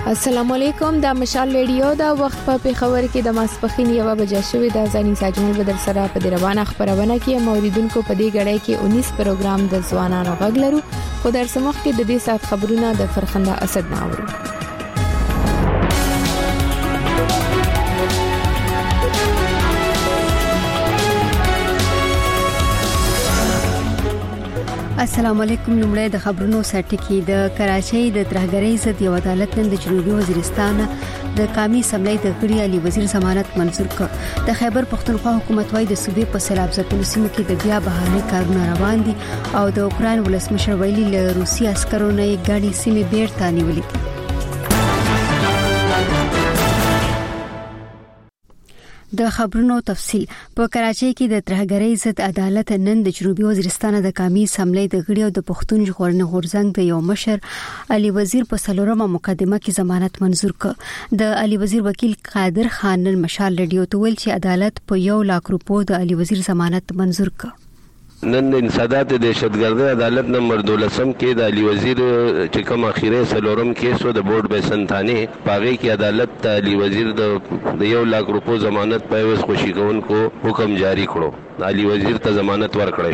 السلام علیکم د مشال ریډیو دا وخت په پیښور کې د ماسپخین 1 بجې شوې د ځاني ساجمل بدر سره په روانه خبرونه کې موریدونکو په دې غړې کې 19 پروګرام د ځوانانو غږ لرو خو در سمخ کې د دې سات خبرونه د فرخنده اسد ناوړو. السلام علیکم. لومړی د خبرونو سرټکی د کراچۍ د ترهګرۍ ضد یو عدالت نن د جنوبي وزیرستان د قومي اسمبلی د غړي علي وزیر ضمانت منظور کړ. د خیبر پختونخوا حکومت وايي د صوبې په سیلاب ځپلو سیمو کې د بیا بحالي کارونه روان دي او د اوکران ولسمشر ویلي له روسي عسکرو نه غاړي سیمې بیرته نیولې دي. د خبرونو تفصیل. په کراچۍ کې د ترهګرۍ ضد عدالت نن د جنوبي وزیرستان د قومي اسمبلی د غړي او د پښتون ژغورنې غورځنګ د یو مشر علي وزیر په څلورمه مقدمه کې ضمانت منظور کړ. د علي وزیر وکیل قادر خان نن مشال ریډیو ته ویل چې عدالت په 1 لک روپو د علي وزیر ضمانت منظور کړ. نن انسداد دهشتګردي عدالت نمبر 12 کې د علي وزیر چې کوم اخیری سلورم کیسو د بورډ بیسن تانه پاغي کې عدالت ته علي وزیر د 1 لک روپو ضمانت په وس خوشی کوونکو حکم جاری کړو. علي وزیر ته ضمانت ورکړی.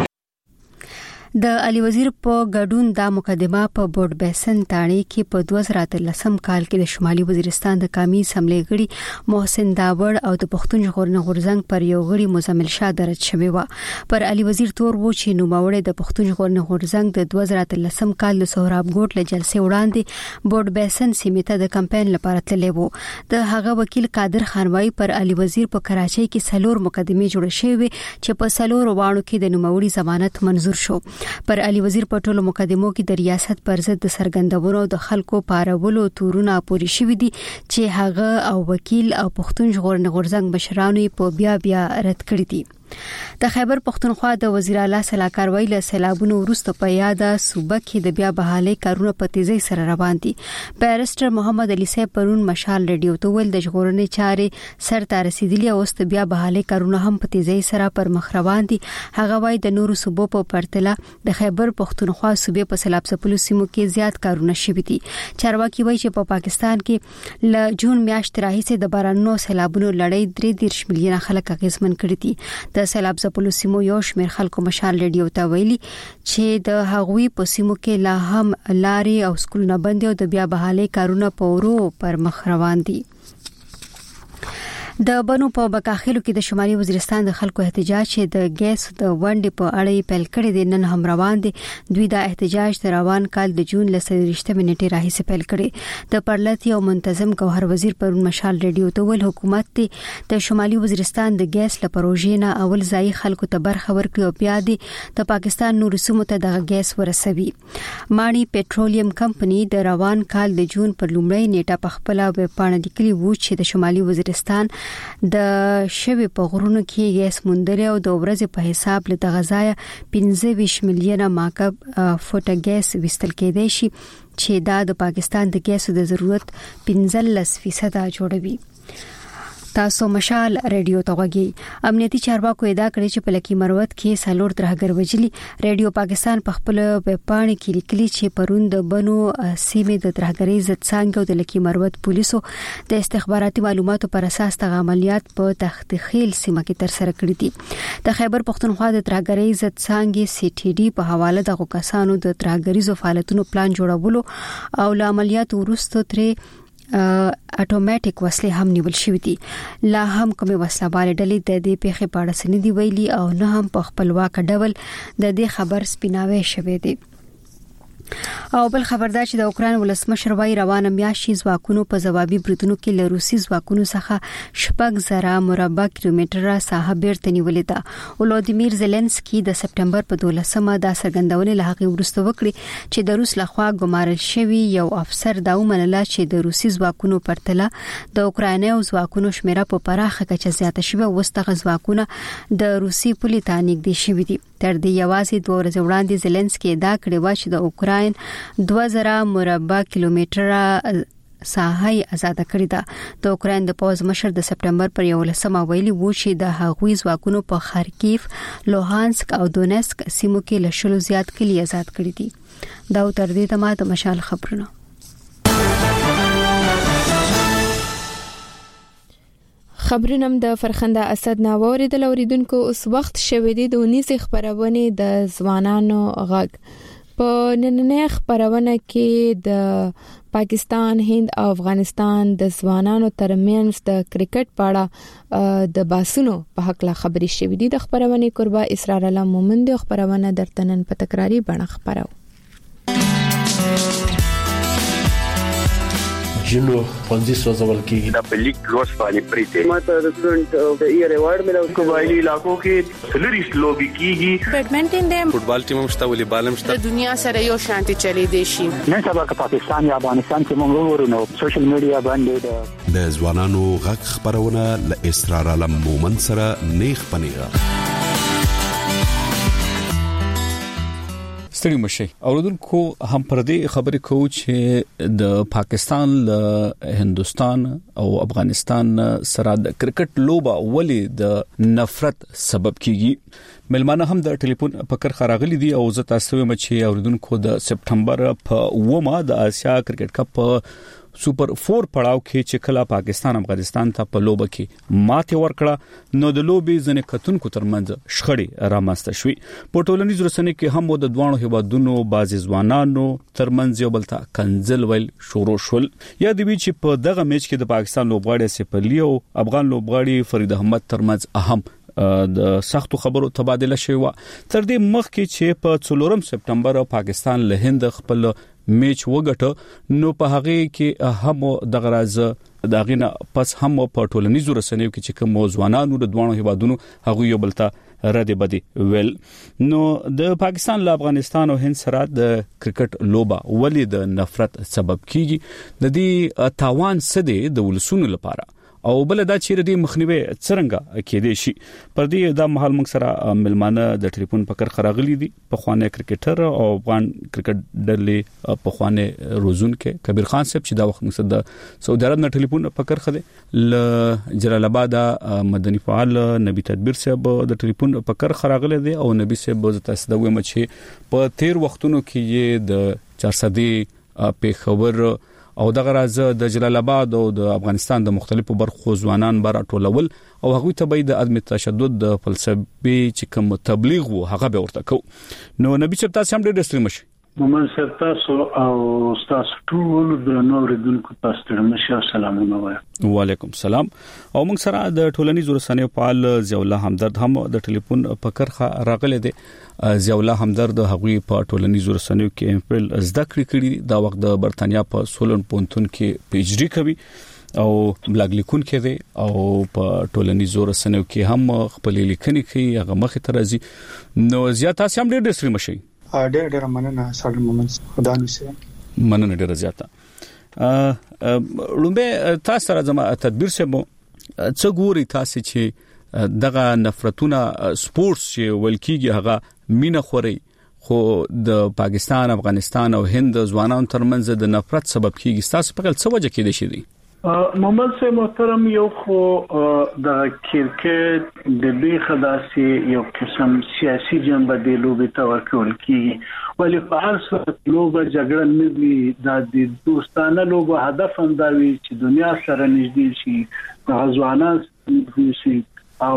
د علي وزیر په ګډون دا مقدمه په بورډ بیسن تانه کې په 2013 کال کې د شمالي وزیرستان د قومي اسمبلی غړي محسن داوړ او د پښتون ژغورنې غورځنګ پر یو غړي مزمل شاه درج شوی و. پر علي وزیر تور و چې نوموړی د پښتون ژغورنې غورځنګ د 2013 کال د سهراب ګوټ له جلسې وړاندې بورډ بیسن سیمې ته د کمپاین لپاره تللی و. د هغه وکیل قادر خان وايي پر علي وزیر په کراچۍ کې څلور مقدمې جوړ شوې چې په څلور وانو کې د نوموړي ضمانت منظور شو. پر علي وزیر په ټولو مقدمو کې د ریاست پر ضد د سرګندونو د خلکو پارولو تورونه پوري شوې دي چې هغه او وکیل او پښتون ژغورنې غورځنګ مشرانو په بیا رد کړی دي. د خیبر پختونخوا د وزیر اعلی صلاحکار ویله سیلابونو وروسته په یاده صوبه کې د بیا بحالي کارونه په تیزی سره روان دي. بیرسټر محمد علي صاحب پرون مشال ریډیو ته ویل د ژغورنې چارې سر ته رسیدلي او ست بیا بحالي کارونه هم په تیزی سره پر مخ روان دي. هغه وایي د نورو صوبو په پرتله د خیبر پختونخوا صوبې په سیلاب ځپلو سیمو کې زیات کارونه شوي دي. چارواکي وایي چې په پاکستان کې ل جون میاشتې راهیسې د بارانونو سیلابونو لړۍ 3 ملیونه خلک اغیزمن کړي دي. د سیلاب ځپلو سیمو یو شمېر خلکو مشال ریډیو ته ویلي چې د هغوی په سیمو کې لا هم لارې او سکولونه بند دي او د بیا بحالي کارونه په ورو پر مخ روان دي. د بنو په بکاخیلو کې د شمالي وزیرستان د خلکو احتجاج چې د ګیس د ونډې په اړه پیل کړی دی نن هم روان دي. دوی دا احتجاج د روان کال د جون ل 23 نیټې راهیسې پیل کړی. د پرلط یو منتظم گوهر وزیر پرون مشال ریډیو ته ویل حکومت د شمالي وزیرستان د ګیس له پروژې نه اول ځای خلکو ته برخه ورکړي او بیا د پاکستان نور سیمو ته د ګیس ورسوي. مانی پټرولیم کمپنی د روان کال د جون پر لومړۍ نیټه په خپل ویب پاڼه لیکلي و چې د شمالي وزیرستان د شوی په غرونو کې ګیس موندل او د ورځې په حساب له غذای 25 میلیونه ماکب فوټه ګیس وستل کېدای شي چې دا د پاکستان د ګیسو د ضرورت 15% جوړوي. تاسو مشال ریډیو ته غوږی. امنیتي چارواکو ادعا کړې چې په لکی مروت کې سالور ترهګر وجلی. ریډیو پاکستان په خپل ویب پاڼه کې لیکلي چې پرون د بنو سیمې د ترهګرۍ ضد څنګه د لکی مروت پولیسو د استخباراتي معلوماتو پر اساس د عملیات په تخت خیل سیمه کې تر سره کړې دي. د خیبر پختونخوا د ترهګرۍ ضد څنګه CTD په حواله د کسانو د ترهګریزو فعالیتونو پلان جوړولو او ل عملیات وروسته ترې اټوماتیک وسلې هم نیول شوې دي. لا هم کومه وسله بال ډلې د دې پیښې په اړه سندې ویلي او نه هم په خپلواک ډول د دې خبر سپیناوي شوې دي. او بل خبردار چې د اوکران ولسمشر وايي روانه میاشتې ځواکونو په ځوابي بریدونو کې له روسي ځواکونو څخه 6,000 مربع کیلومتره ساحه بیرته نیولې ده. ولودیمیر زيلنسکي د سپټمبر په 12مه د څرګندونې له هغې وروسته وکړي چې د روس لخوا ګمارل شوی یو افسر دا ومنله چې د روسي ځواکونو پرتله د اوکرایني ځواکونو شمیره په پراخه کچه زیاته شوه او ستغه ځواکونه د روسي پولې ته نږدې شوي دي. تر دې یوازې 2 ورځې وړاندې زيلنسکي دا کړی و چې د اوکراین 2000 مربع کیلومتره ساحه آزاد کړې ده. د اوکراین د پوز مشر د سپټمبر پر 11مه ویلي و چې د هغوی ځواکونو په خارکیف، لوهانسک او دونیسک سیمو کې له شلو زیات کلی آزاد کړې دي. دا تر دې ته ما د مشال خبرونه. خبرونم د فرخنده اسد ناووري د لوریدونکو اوس وخت شوې دي د 19 خبرونه د ځوانانو غږ په نننۍ خبرونه کې د پاکستان، هند او افغانستان د ځوانانو ترمنځ د کرکټ په اړه د باسونو په حق لا خبري شوې دي. د خبرونه قربا اسرار الله مومند د خبرونه درتنن په تکراری بڼه خبرو. جنو پنځه سوزول کېږي د پلیک لوس باندې پریته ماته د سټډنټ د ایئر ایوارډ ملو قبایلی علاقو کې سلریس لوبي کیږي بیډمنټن دیم فوټبال ټیم مشته ولې بالم شته د دنیا سره یو شانتي چلی دی شي نن سبا که پاکستان یا افغانستان کې موږ ورونو سوشل میډیا باندې د ځوانانو غږ خبرونه ل اسرار علم مومن سره نیخ پنیغه ستړي مشي اوردونکو هم پر دې خبرې کوو چې د پاکستان له هندستان او افغانستان سره د کرکټ لوبه ولې د نفرت سبب کیږي. ملمانه هم د ټلیفون په کر خراغلي دي او زه تاسو ته مچ اوردونکو د سپټمبر په 9 د آسیا کرکټ کپ سوپر 4 پړاو کې چې کله پاکستان افغانستان ته په لوبه کې ماته ورکړه نو د لوبي ځنې کتونکو ترمنځ شخړې رامنځته شوې. په ټولنیزو رسنیو کې هم د دوانو هیوادونو بعضی ځوانانو ترمنځ یو بل ته کنزل ویل شروع شول. یا د وی چې په دغه میچ کې د پاکستان لوبغاړي سپلی او افغان لوبغاړي فرید احمد ترمنځ اهم د سختو خبرو تبادله شوی و. تر دې مخکې چې په 4 سپټمبر پاکستان له هند خپل میچ وګټه نو په هغه کې هم د غراز داغینه پس هم په ټولنیزو رسنیو کې چې کوم ځوانانو د دوانو هیوادونو هغه یو بلته رد بدی ویل. نو د پاکستان له افغانستان او هند سره د کرکټ لوبه ولې د نفرت سبب کیږي د دې تاوان سده د ولسونو لپاره او بل دا چې ردی مخنیوي څنګه کېدې شي. پر دې د محل موږ سره ملمانه د ټلیفون پکر خراغلي دي په خوانه کرکټر او افغان کرکټ ډلې په خوانه روزون کې کبیر خان صاحب چې دا وخت موږ د سعودي عرب نه ټلیفون پکر خده ل جلال آباد مدني فعال نبی تدبیر صاحب د ټلیفون پکر خراغلي دي او نبی صاحب تاسو د ومه چې په 13 وختونو کې د 400 پیښور او دغه راز د جلال آباد او د افغانستان د مختلفو برخو ځوانان بار ټولول او هغه ته به د عدم تشدد د فلسفي چې کوم تبلیغ وو هغه به ورته کو. نو نبی چې تاسو هم ډېر ستړي مشي مومن صاحب تاسو او تاسو ټول د نوریدونکو تاسو ته مشه سلامونه وایم. وعلیکم السلام. او موږ سره د ټولنیزو رسنیو فعال ضیاء الله همدرد هم د ټلیفون په کرخه راغله دي. ضیاء الله همدرد هغوی په ټولنیزو رسنیو کې امفل زده کړی دا وخت د برتانیا په سولن پونتون کې پیجری کوي او بلاګ لیکون کې دي او په ټولنیزو رسنیو کې هم خپل لیکنې کوي هغه مخ ته راځي. نو زیات تاسو هم ډېر ستړي مشي. ډېر مننه سړی مومن خدا نشه مننه ډېر زیاته لومبه تاسو سره زما تدبیر سمو څه ګوري تاسو چې دغه نفرتونه سپورتس چې ولکیږي هغه مینه خوري خو د پاکستان افغانستان او هند ځوانانو ترمنځ د نفرت سبب کیږي تاسو په څه وجه کې دي شي محمد صاحب محترم یو خو د کرکټ د بیخه داسي یو قسم سیاسي جنبه د لوبي تورکول کیږي ولی په هر صورت لوبه جګړه نه وي د دوستانه لوبه هدف هم دا وي چې دنیا سره نږدې شي د ځوانان شي او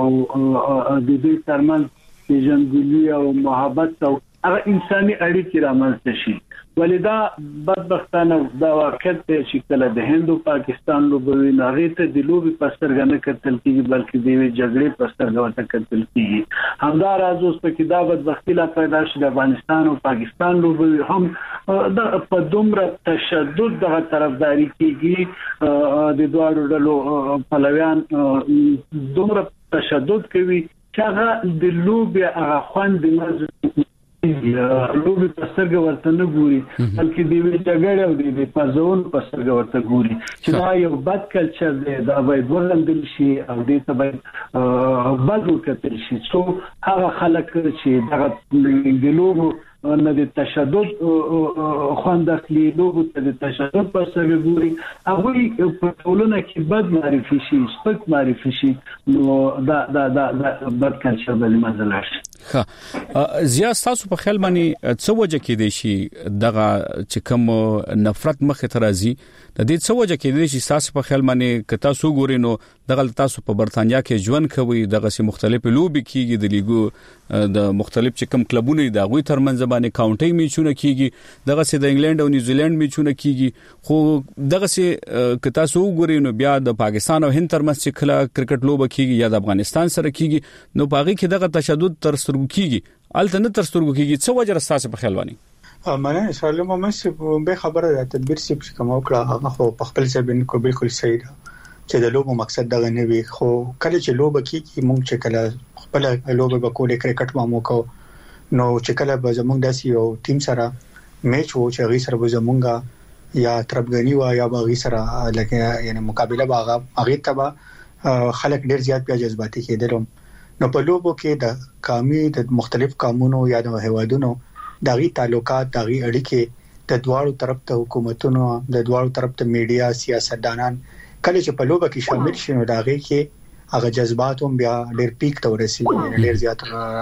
د دې ترمنځ د جنګلي او محبت او انساني اړیکې رامنځته شي. ولدا بدبختانه دا واقعیت چې کله د هند او پاکستان لوبوي ناغې ته د لوبي پسترګ نه کتل کیږي بلکې د جګړې پسترګ ورته کتل کیږي. همدا راز اوس په کې دا بدبختی لا پیدا شي د افغانستان او پاکستان لوبوي هم د په دومره تشدد دغه طرفداري کیږي د دوه ډلو پلویان دومره تشدد کوي چې هغه د لوبي هغه خوند د لوبي پسترګ ورته نه ګوري بلکې د جګړې او د پزون پسترګ ورته ګوري چې دا یو بد کلچر دی دا باید ورندل شي او دې ته باید بد وکړل شي. څو هغه خلک چې دغه د لوبو نه د تشدد خوند اخلي لوبو ته د تشدد په سبب ګوري هغه په ټولنه کې بد معرفي شي سپک معرفي شي نو دا بد کلچر به مزل شي. زیا تاسو په خیال باندې څه وجه کې دی شي دغه چې کوم نفرت مخه ترازی د دې څه وجه کې دی چې تاسو په خیال باندې کتا سو ګوري نو دغه تاسو په برتانیا کې ژوند کوي دغه سي مختلف لوبي کیږي د لیګو د مختلف چې کوم کلبونه د غوي ترمنځ باندې کاونټي میچونه کیږي دغه سي د انګلند او نیوزیلند میچونه کیږي خو دغه سي کتا سو ګوري نو بیا د پاکستان او هند ترمنځ چې کله کرکټ لوبه کیږي یا د افغانستان سره کیږي نو باغی کې دغه تشدد تر سترګو کیږي الته نه تر سترګو کیږي څه وجه راستاسه په خیال باندې مانه اسرائیل مومن به خبره ده تدبیر چې کوم وکړه هغه خو په خپل ځای کو بالکل صحیح ده چې د لوبو مقصد دغه نه وي خو کله چې لوبه کیږي مونږ چې کله خپل لوبه وکړو کرکټ مو کو نو چې کله به زمونږ داسې یو ټیم سره میچ وو چې غي سره به زمونږه یا تربګنی وا یا به غي سره لکه یعنی مقابله باغه هغه تبا خلک ډیر زیات بیا جذباتي کېدل نو په لوبو کې د قومي د مختلف قومونو یا د هوادونو دغه تعلقات دغه اړیکې د دوړو طرف ته حکومتونو د دوړو طرف ته میډیا سیاستدانان کله چې په لوبه کې شامل شي نو دغه کې هغه جذبات هم بیا ډېر پیک ته ورسیږي ډېر زیات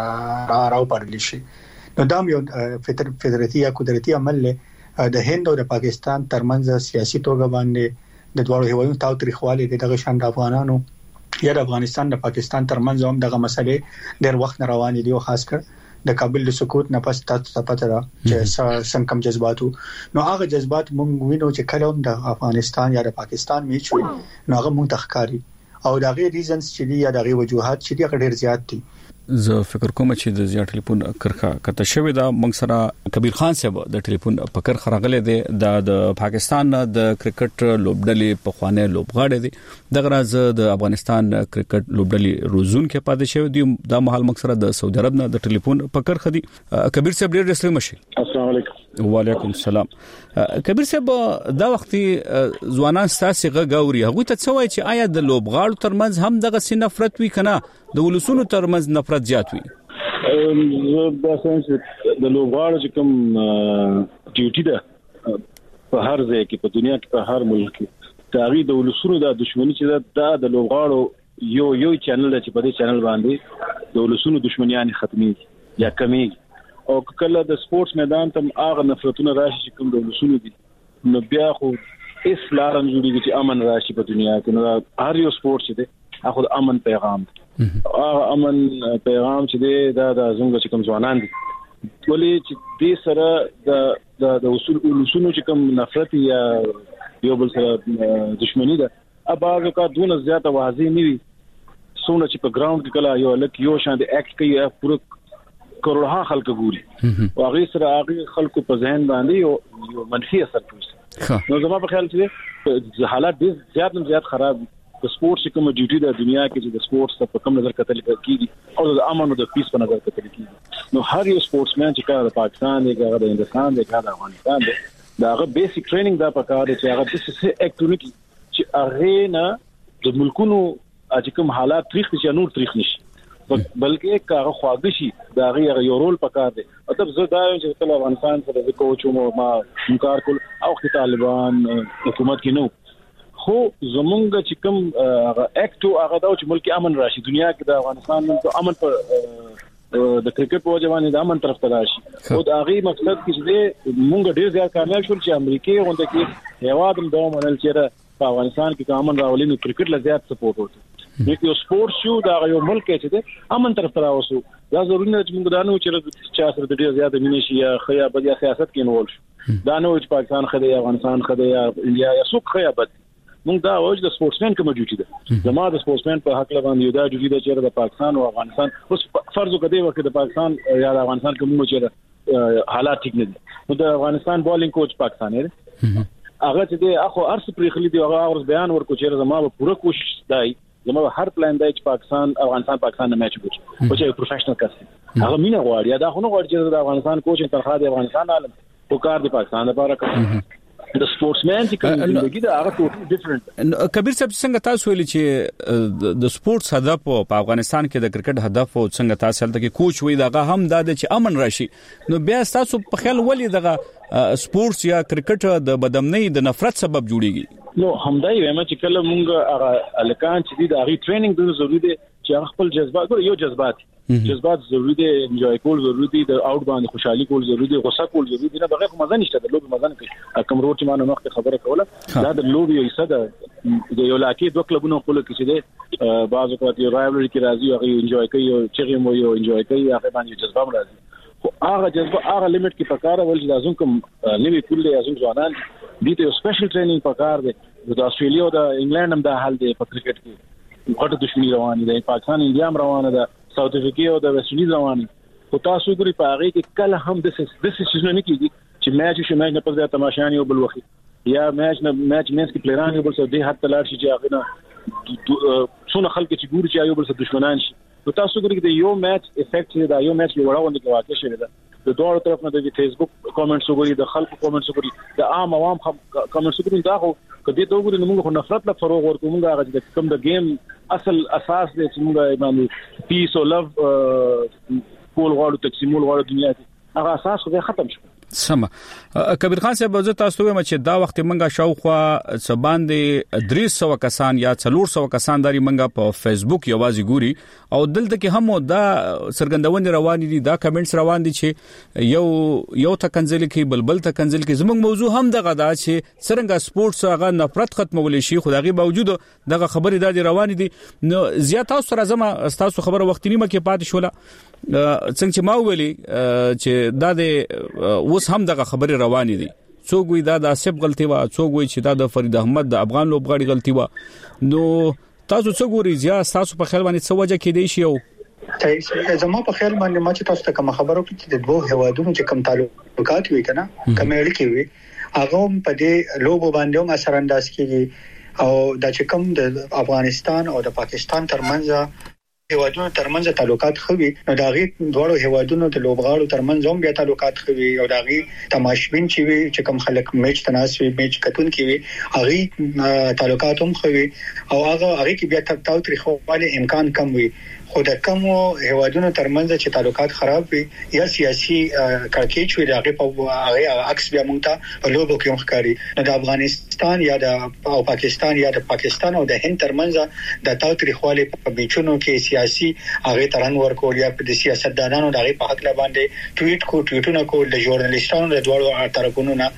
راو پړل شي نو دا یو فدراتي یا قدرتي عمل له د هند او د پاکستان ترمنځ سیاسي توګه باندې د دوړو هیوادونو تاوتریخواله دغه شان د افغانانو یا د افغانستان د پاکستان ترمنځ هم دغه مسلې ډېر وخت نه روانې دي او خاص کر د کابل د سکوت نه پس تاسو پته را چې څنګه کم جذباتو نو هغه جذبات مونږ وینو چې کله هم د افغانستان یا د پاکستان میچ وي نو هغه مونږ تخکاری او دا غي ریزنز چې دي یا دا غي وجوهات چې دي ډېر زیات دي زه فکر کوم چې د زیات ټلیفون کرخه کته شوی دا موږ سره کبیر خان صاحب د ټلیفون په کرخه راغله دي د پاکستان د کرکټ لوبډلې په خوانه لوبغاړي دي دغه راز د افغانستان کرکټ لوبډلې روزون کې پاتې شوی دي د محل موږ سره د سعودي عرب نه د ټلیفون په کرخه دي کبیر صاحب ډېر رسمي مشي السلام علیکم وعلیکم السلام کبیر صاحب دا وختي ځوانان ستاسو غاوري هغه ته څه وایي چې آیا د لوبغاړو ترمنځ هم دغه سي نفرت وی کنه د ولسونو ترمنځ نفرت زیات وي زه دا څنګه د لوبغاړو چې کوم ډیوټي ده په هر ځای کې په دنیا کې په هر ملک کې تاغي د ولسونو د دښمنۍ چې دا د لوبغاړو یو چینل چې په دې چینل باندې د ولسونو دښمنیان ختمي یا کمی او کله د سپورتس میدان ته هغه نفرتونه راشي چې کوم د ولسونو دي نو بیا خو اسلام جوړیږي چې امن راشي په دنیا کې نو هر یو سپورت چې دی هغه د امن پیغام امن پیغام چې دی دا د زنګ چې کوم ځوانان دي ولې چې دې سره د ولسونو چې کوم نفرت یا یو بل سره دښمنی ده اباغه کا دونه زیاته واضح نیوي سونه چې په ګراوند کې کله یو لک یو شان د اکټ کوي پوره کروڑه خلک ګوري او هغه سره هغه خلکو په ذهن باندې یو منفي اثر کوي نو زما په خیال چې حالات ډېر زیات خراب د سپورتس کوم ډیوټي د دنیا کې چې د سپورتس په کوم نظر کتل کیږي او د امن او د پیس په نظر کتل کیږي نو هر یو سپورتسمن چې کار د پاکستان دی کار د هندستان دی کار د افغانستان دی دا بیسیک ټریننګ دا پکاره چې هغه د څه اکټیویټي چې هغه نه د ملکونو چې کوم حالات تاریخ چې نور تاریخ نشي بلکې کاغه خواږه شي دا غي یو رول پکار دی مطلب زه دا چې کله افغانستان سره د کوچ او ما همکار کول او طالبان حکومت کې نو خو زمونږ چې کوم اکټو هغه دا چې ملک امن راشي دنیا کې د افغانستان د امن پر د کرکټ په ځواني د امن طرف ته راشي او دا غي مقصد کې مونږ ډیر زیات کامیاب شول چې امریکای غونډه کې هواد هم دوه منل چې په افغانستان کې امن راولي نو کرکټ له زیات سپورټ وته یو سپورت شو دا یو ملک چې ده امن طرف ته راوسو دا ضروري نه چې موږ دا نو چې چا سره د ډیر زیات مینه شي یا خیا بد یا سیاست کې نول شو دا نو چې پاکستان خدای افغانستان خدای یا انډیا یا څوک خیا بد موږ دا وایو د سپورتسمن کوم ډیوټي ده زما د سپورتسمن په حق لبان یو دا ډیوټي ده چې د پاکستان او افغانستان اوس فرض وکړي وکړي د پاکستان یا د افغانستان کوم چې حالات ټیک نه دي نو د افغانستان بالینګ کوچ پاکستان دی هغه چې اخو ارس پرخلی دی هغه بیان ورکو چې زما په پوره کوشش دی زما هر پلان دی چې پاکستان افغانستان نه میچ وکړي او چې پروفیشنل کس هغه مینه غواړي دا خو نه غواړي چې د افغانستان کوچ ترخه د افغانستان عالم په کار د پاکستان لپاره کوي د سپورټسمن چې کوم ژوندۍ دا هغه ټوټلی ډیفرنٹ. کبیر صاحب څنګه تاسو ویلي چې د سپورټس هدف په افغانستان کې د کرکټ هدف او څنګه تاسو هلته کې کوچ وي دغه هم د چې امن راشي، نو بیا تاسو په خیال ولې دغه سپورټس یا کرکټ د بدامنۍ د نفرت سبب جوړیږي؟ نو همدای وایم چې کله مونږ هغه الکان چې د هغه ټریننګ د ضروري دي چې هغه خپل جذبات یو جذبات ضروري دي، انجوای کول ضروري دي، د اوټ باندې خوشحالي کول ضروري دي، غوسه کول ضروري دي، نه بغیر مزه نشته، د لوب مزه نه کوي. کوم روټ ما نه وخت خبره کوله دا د لوب یو حصہ ده، د یو لاکې دوه کلبونو خپل کې چې دي بعض وخت یو رایولري کې راځي هغه انجوای کوي او چې مو یو انجوای کوي هغه باندې جذبه راځي. خو هغه جذبه هغه لیمټ کې پکاره ول چې لازم کوم نوی کول لازم ځوانان دي ته سپیشل ټریننګ پکار دي. د استرالیا او د انګلند هم دا حال دی په کرکټ کې، غټه دښمنی روانه ده، پاکستان انډیا هم روانه ده، ساوث افریقا او د ویسټ انډیز روانه. خو تاسو ګوري په هغه کې کله هم د سیزن نه کیږي چې میچ نه پز د تماشان یو بل وخت یا میچ کې پلیران یو بل څه دی حتی لار شي چې هغه نه څونه خلک چې ګوري چې یو بل څه دښمنان شي. نو تاسو ګوري د یو میچ افیکټ دا یو میچ وړاندې کې واقع شوی ده. د دوه طرف نه د فیسبوک کمنټس وګوري، د خلکو کمنټس وګوري، د عام عوام کمنټس وګوري، دا خو کدی ته وګوري نو موږ نفرت لا فروغ ورکو. موږ هغه د کوم د گیم اصل اساس دی چې موږ باندې پیس او لو کول غواړو، تقسیمول غواړو دنیا کې، هغه اساس خو ختم شو. سم کبیر خان صاحب زه تاسو وایم چې دا وخت منګه شاوخوا سبان دي 300 کسان یا 400 کسان داري منګه په فیسبوک یوازې ګوري او دلته کې هم دا سرګندونې روان دي، دا کمنټس روان دي چې یو تکنزل کې بلبل تکنزل کې زموږ موضوع هم دغه دا چې څنګه سپورټس هغه نفرت ختمول شي، خو دغه باوجود دغه خبرې د روان دي. نو زیات تاسو سره زما تاسو خبره وخت نیمه کې پاتې شوله څنګه چې ما ویلي چې دا د اوس هم دغه خبرې روانې دي. څوک وی دا د اسب غلطي وا، څوک وی چې دا د فرید احمد د افغان لوبغاړي غلطي وا. نو تاسو څه ګوري زیات تاسو په خیال باندې څه وجه کې دی شي؟ او زما په خیال باندې ما چې تاسو ته کوم خبرو کې د دوه هوادونو چې کوم تعلقات وي کنه کوم اړیکې وي هغه په دې لوبو باندې هم اثر انداز کیږي او د چې کوم د افغانستان او د پاکستان ترمنځ هیوادونو ترمنځ تعلقات خوي، نو دا غي دوه هیوادونو د لوبغاړو ترمنځ هم بیا تعلقات خوي او دا غي تماشبین چې وي چې کوم خلک میچ تناسوي میچ کتون کې وي هغه تعلقات هم خوي او هغه کې بیا تاوتریخواله امکان کم وي. خو د کوم هیوادونو ترمنځ چې تعلقات خراب وي یا سیاسي کړکېچ وي دغه په هغه عکس بیا مونږ ته په لوبو کې مخکاري. د افغانستان یا د پاکستان یا د پاکستان او د هند ترمنځ د تاوتریخواله په بیچونو کې سیاسي هغه ترن ورکول یا د سیاستدانانو دغه په حق باندې ټویټونه کول د ژورنالیستانو د دوه طرفونو نه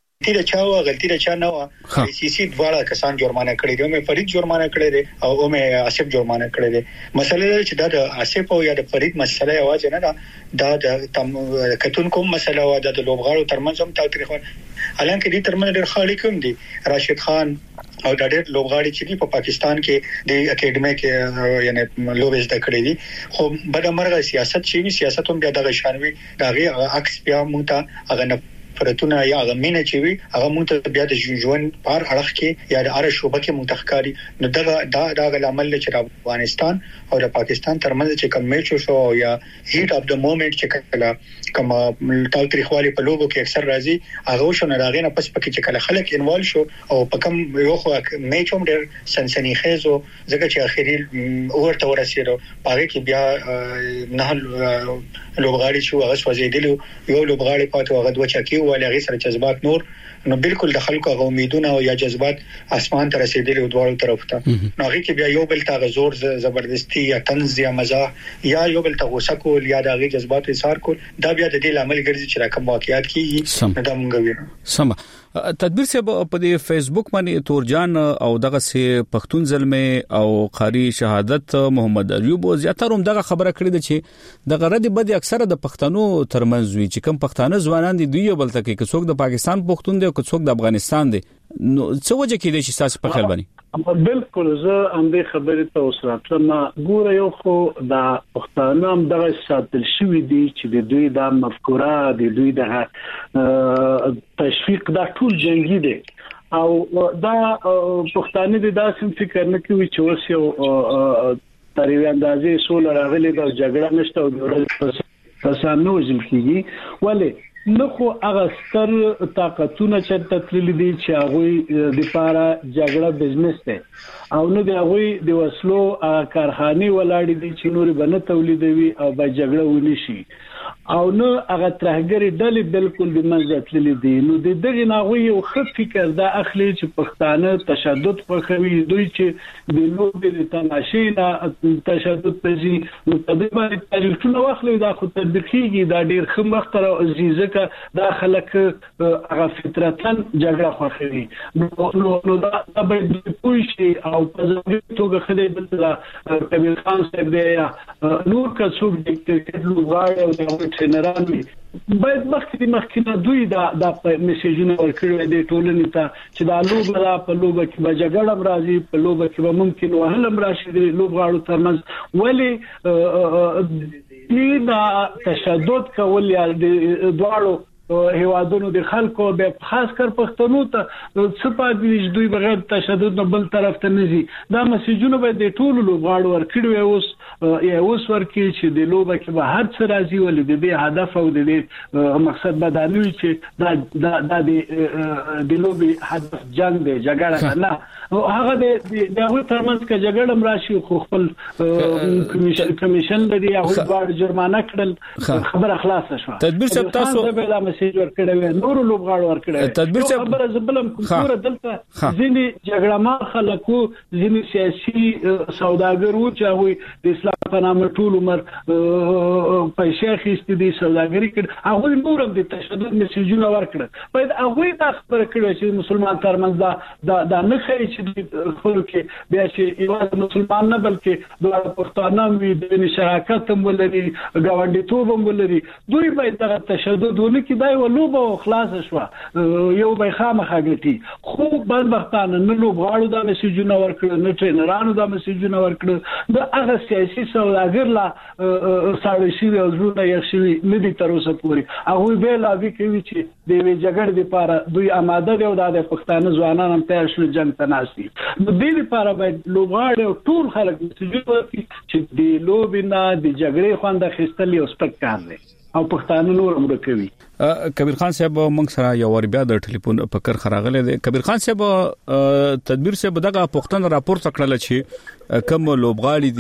غلطی د چا نه و. سیاسي دواړه کسان جرمانه کړی دی، مې فرید جرمانه کړی دی او مې اسف جرمانه کړی دی. مسله چې دا د اسف او یا د فرید مسله یوازې نه ده، دا د کتون کوم مسله و د لوبغاړو ترمنځ هم تاریخ الان کې دي ترمنځ ډېر خالي کوم دي. راشد خان او د ډېر لوبغاړي چې په پاکستان کې د اکیډمي کې یعنی لوبز د کړی دي، خو بدمرغه سیاست چې سیاست هم بیا د شانوي دغه عکس بیا مونږ ته هغه فرتونه یا غمینه چې وي هغه مونږ ته بیا د ژوند بار اړخ کې یا د اره شوبه کې منتخکاری. نو دا عمل چې افغانستان او د پاکستان ترمنځ چې کوم میچ شو یا هیټ اف د مومنت چې کله کوم تاریخوالي په لوبو کې اکثر راځي هغه شو نه راغی نه پس پکې چې کله خلک انوالو شو او په کوم یو خو میچ هم ډېر سنسنی خیزو ځکه چې اخیری ورته ورسېدو هغه کې بیا نه لوبغاړي شو هغه سوځیدل یو لوبغاړي پاتو هغه دوه چکی ولا غي سره جذبات نور نو بالکل د خلکو غو امیدونه او یا جذبات اسمان ته رسیدلي دوه طرف ته. نو هغه کې بیا یو بل ته زور زبردستی یا طنز یا مزاح یا یو بل ته غوسه کول یا د غي جذبات اظهار کول دا بیا د دې لامل ګرځي چې راکم واقعیت کیږي دا مونږ وینو. سم تدبیر سے په دې فیسبوک باندې تورجان او دغه سه پښتون زلمه او قاری شهادت محمد ایوب زیاتره هم دغه خبره کړې ده چې دغه رد بد اکثره د پښتنو ترمنځ وی چې کوم پښتانه ځوانان دي دوی بل تکي که څوک د پاکستان پښتون دی او که څوک د افغانستان دی. نو څه وجه کې دي چې تاسو په خیال باندې بالکل زه هم دې خبرې ته اوسراته ما ګوره یو خو دا پښتانه هم دغه ساتل شوی دي چې د دوی د مفکوره د دوی د تشویق دا ټول جنگي دي او دا پښتانه د داسې فکر نه کوي چې اوس یو تریو اندازې سول راغلي دا جګړه نشته او کسان نو ځل کیږي ولی نو خو هغه ستر طاقتونه چې تتلل دي چې هغه د لپاره جګړه بزنس ده او نو د هغه د وسلو کارخانه ولاړ دي چې نور بنه تولیدوي او به جګړه ونشي او نو هغه ترهګری ډلې بالکل د منځ تلل دي نو د دغه ناوی یو خط فکر دا اخلي چې پښتانه تشدد خوښوي دوی چې د لوبې د تماشې نه تشدد پزي نو تقریبا تاریخونه واخلي دا خو تطبیقيږي دا ډیر ښه وخت را عزیزه دا خلک هغه فطرتن جګړه خوښوي نو دا به د پوښتنې او په ځانګړي توګه خدای بل کبیر خان صاحب دی نور که څوک د کرکټ لوبغاړي او د ټرینران وي باید مخکې دوی دا میسیجونه ورکړي د ټولنې ته چې دا لوبه په لوبه کې به جګړه راځي په لوبه کې به ممکن وهلم راشي د لوبغاړو ترمنځ ولی دا تشدد کول یا د دواړو هیوادونو د خلکو به خاص کر پښتنو ته څه پاتې دوی بغیر تشدد نه بل طرف ته نزي دا میسیجونه به د ټولو لوبغاړو ورکړي اوس ورکړي چې د لوبه کې به هر څه راځي ولې د دې هدف او د دې مقصد به دا نه وي چې دا د لوبې هدف جنگ دی جګړه نه هغه د هغه ترمنځ کې جګړه راشي خو خپل کمیشن لري هغه باید جرمانه کړل خبره خلاصه شوه تدبیر صاحب تاسو میسج ورکړی نور لوبغاړو ورکړی تدبیر صاحب خبره زبلم کومه دلته ځینې جګړه ما خلکو ځینې سیاسي سوداګرو چې هغه د اسلام په نامه ټول عمر پیسې اخیستې دي سوداګري کړي هغه نورم د تشدد میسجونه ورکړي باید هغه د خبره کړي چې مسلمان ترمنځ دا نه خي چې خپل کې بیا چې یو مسلمان نه بلکې د پښتانه وي د شراکت هم ولري ګاونډیتوب هم ولري دوی باید د تشدد ولکې دا یو لوبه خلاص شو یو به خامخا ګټي خو بدبختانه نه لوبغاړو دا میسجونه ورکړي نه ټرینرانو دا میسجونه ورکړي د هغه سیاسي سوداګر لا ساړي شي او زړه یې شي ندي تر اوسه پوري هغه به لا وی کوي چې د جګړې لپاره دوی آماده دي او د پښتانه ځوانان هم تیار شول جنگ ته ناشتي نو د دې لپاره باید لوبغاړي ټول خلک میسجونه ورکړي چې د لوبې نه د جګړې خوند اخیستل یو سپک کار دی او پښتانه نور هم کوي کبیر خان صاحب موږ سره یو ور بیا د ټلیفون په کر خراغله دي کبیر خان صاحب تدبیر صاحب دغه پښتون راپور تکړه چې کوم لوبغاړي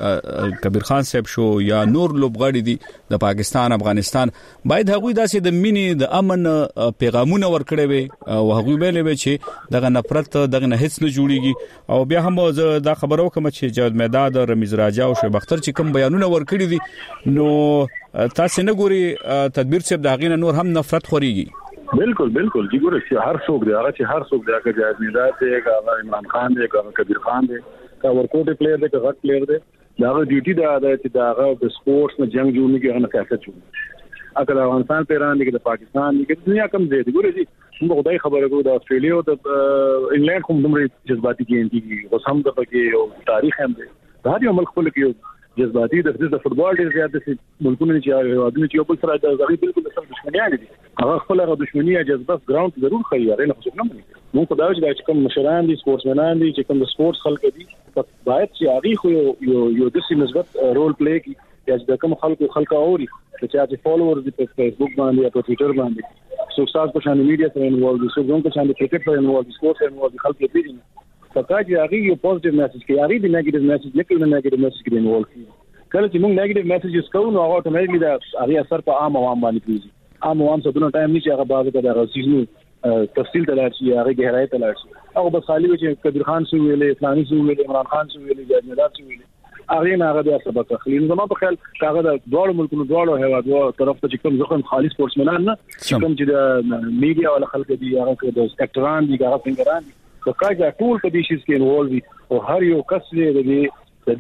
دي کبیر خان صاحب شو یا نور لوبغاړي دي د پاکستان افغانستان باید هغه داسې د مینې د امن پیغامونه ورکړي وي او هغه به لوي چې دغه نفرت دغه نه هیڅ نه جوړيږي او بیا هم دا خبرو کوم چې جواد میداد رمیز راجا او شیخ اختر چې کوم بیانونه ورکړي دي نو تاسو نه ګوري تدبیر صاحب دا غینه نور هم نفرت خوريږي بالکل جی ګوره چې هر څوک دی هغه چې هر څوک دی هغه جواد میداد دی هغه عمران خان دی هغه کبیر خان دی هغه ورکوټ پلیئر دی هغه پلیئر دی دا ډیوټي دا چې دا هغه د سپورتس نه جنگ جوړونه کې هغه کیسه چوي اګه افغانستان پیران دی د پاکستان دی د دنیا کم دی ګوره جی موږ خدای خبره کوو د استرالیا او د انګلند کوم دومره جذباتي کې دي اوس هم د پکې او تاریخ هم دی دا یو ملک خپل کې جذباتي د فوتبال ډیر زیات دي ملکونه چې هغه چې یو بل سره د ځای بالکل د سم دښمنیان دي هغه خپل هغه دښمنی جذبه ګراوند ضرور خیاره نه خصوصا نه مو خدای چې کوم مشران دي سپورتسمنان دي چې کوم د سپورتس خلک دي باید چې هغه خو یو د سي مثبت رول پلی کوي چې کوم خلک اوري چې فالوورز دي په فیسبوک باندې او په ټوئیټر باندې سوساز په شان میډیا سره انوالو دي څنګه په شان د کرکټ سره انوالو دي سپورتس انوالو خلک دي فقط هغه یو پوزټیو میسج کوي هغه د نیگیټیو میسج نه کوي نیگیټیو میسج کې انوالو کوي کله چې موږ نیگیټیو میسجز کوو نو هغه اتوماتیکلی دا هغه اثر په عام عوام باندې کوي عام عوام څه دونه ټایم نشي هغه بعضه د رسیدو تفصیل تلل شي هغه گہرائی تلل شي هغه بس خالی چې کبیر خان سو ویلې فلانی سو ویلې عمران خان سو ویلې جاد میداد سو ویلې هغه نه هغه د سبق خلیل زما په خیال هغه د دوړ ملکونو دوړ هوادو طرف ته کوم ځکه خالص سپورتسمنان نه کوم چې د میډیا ولا خلک دي هغه د اکټران دي هغه څنګه په کاجا ټول په دې شي کې انوالو او هر یو کس دې د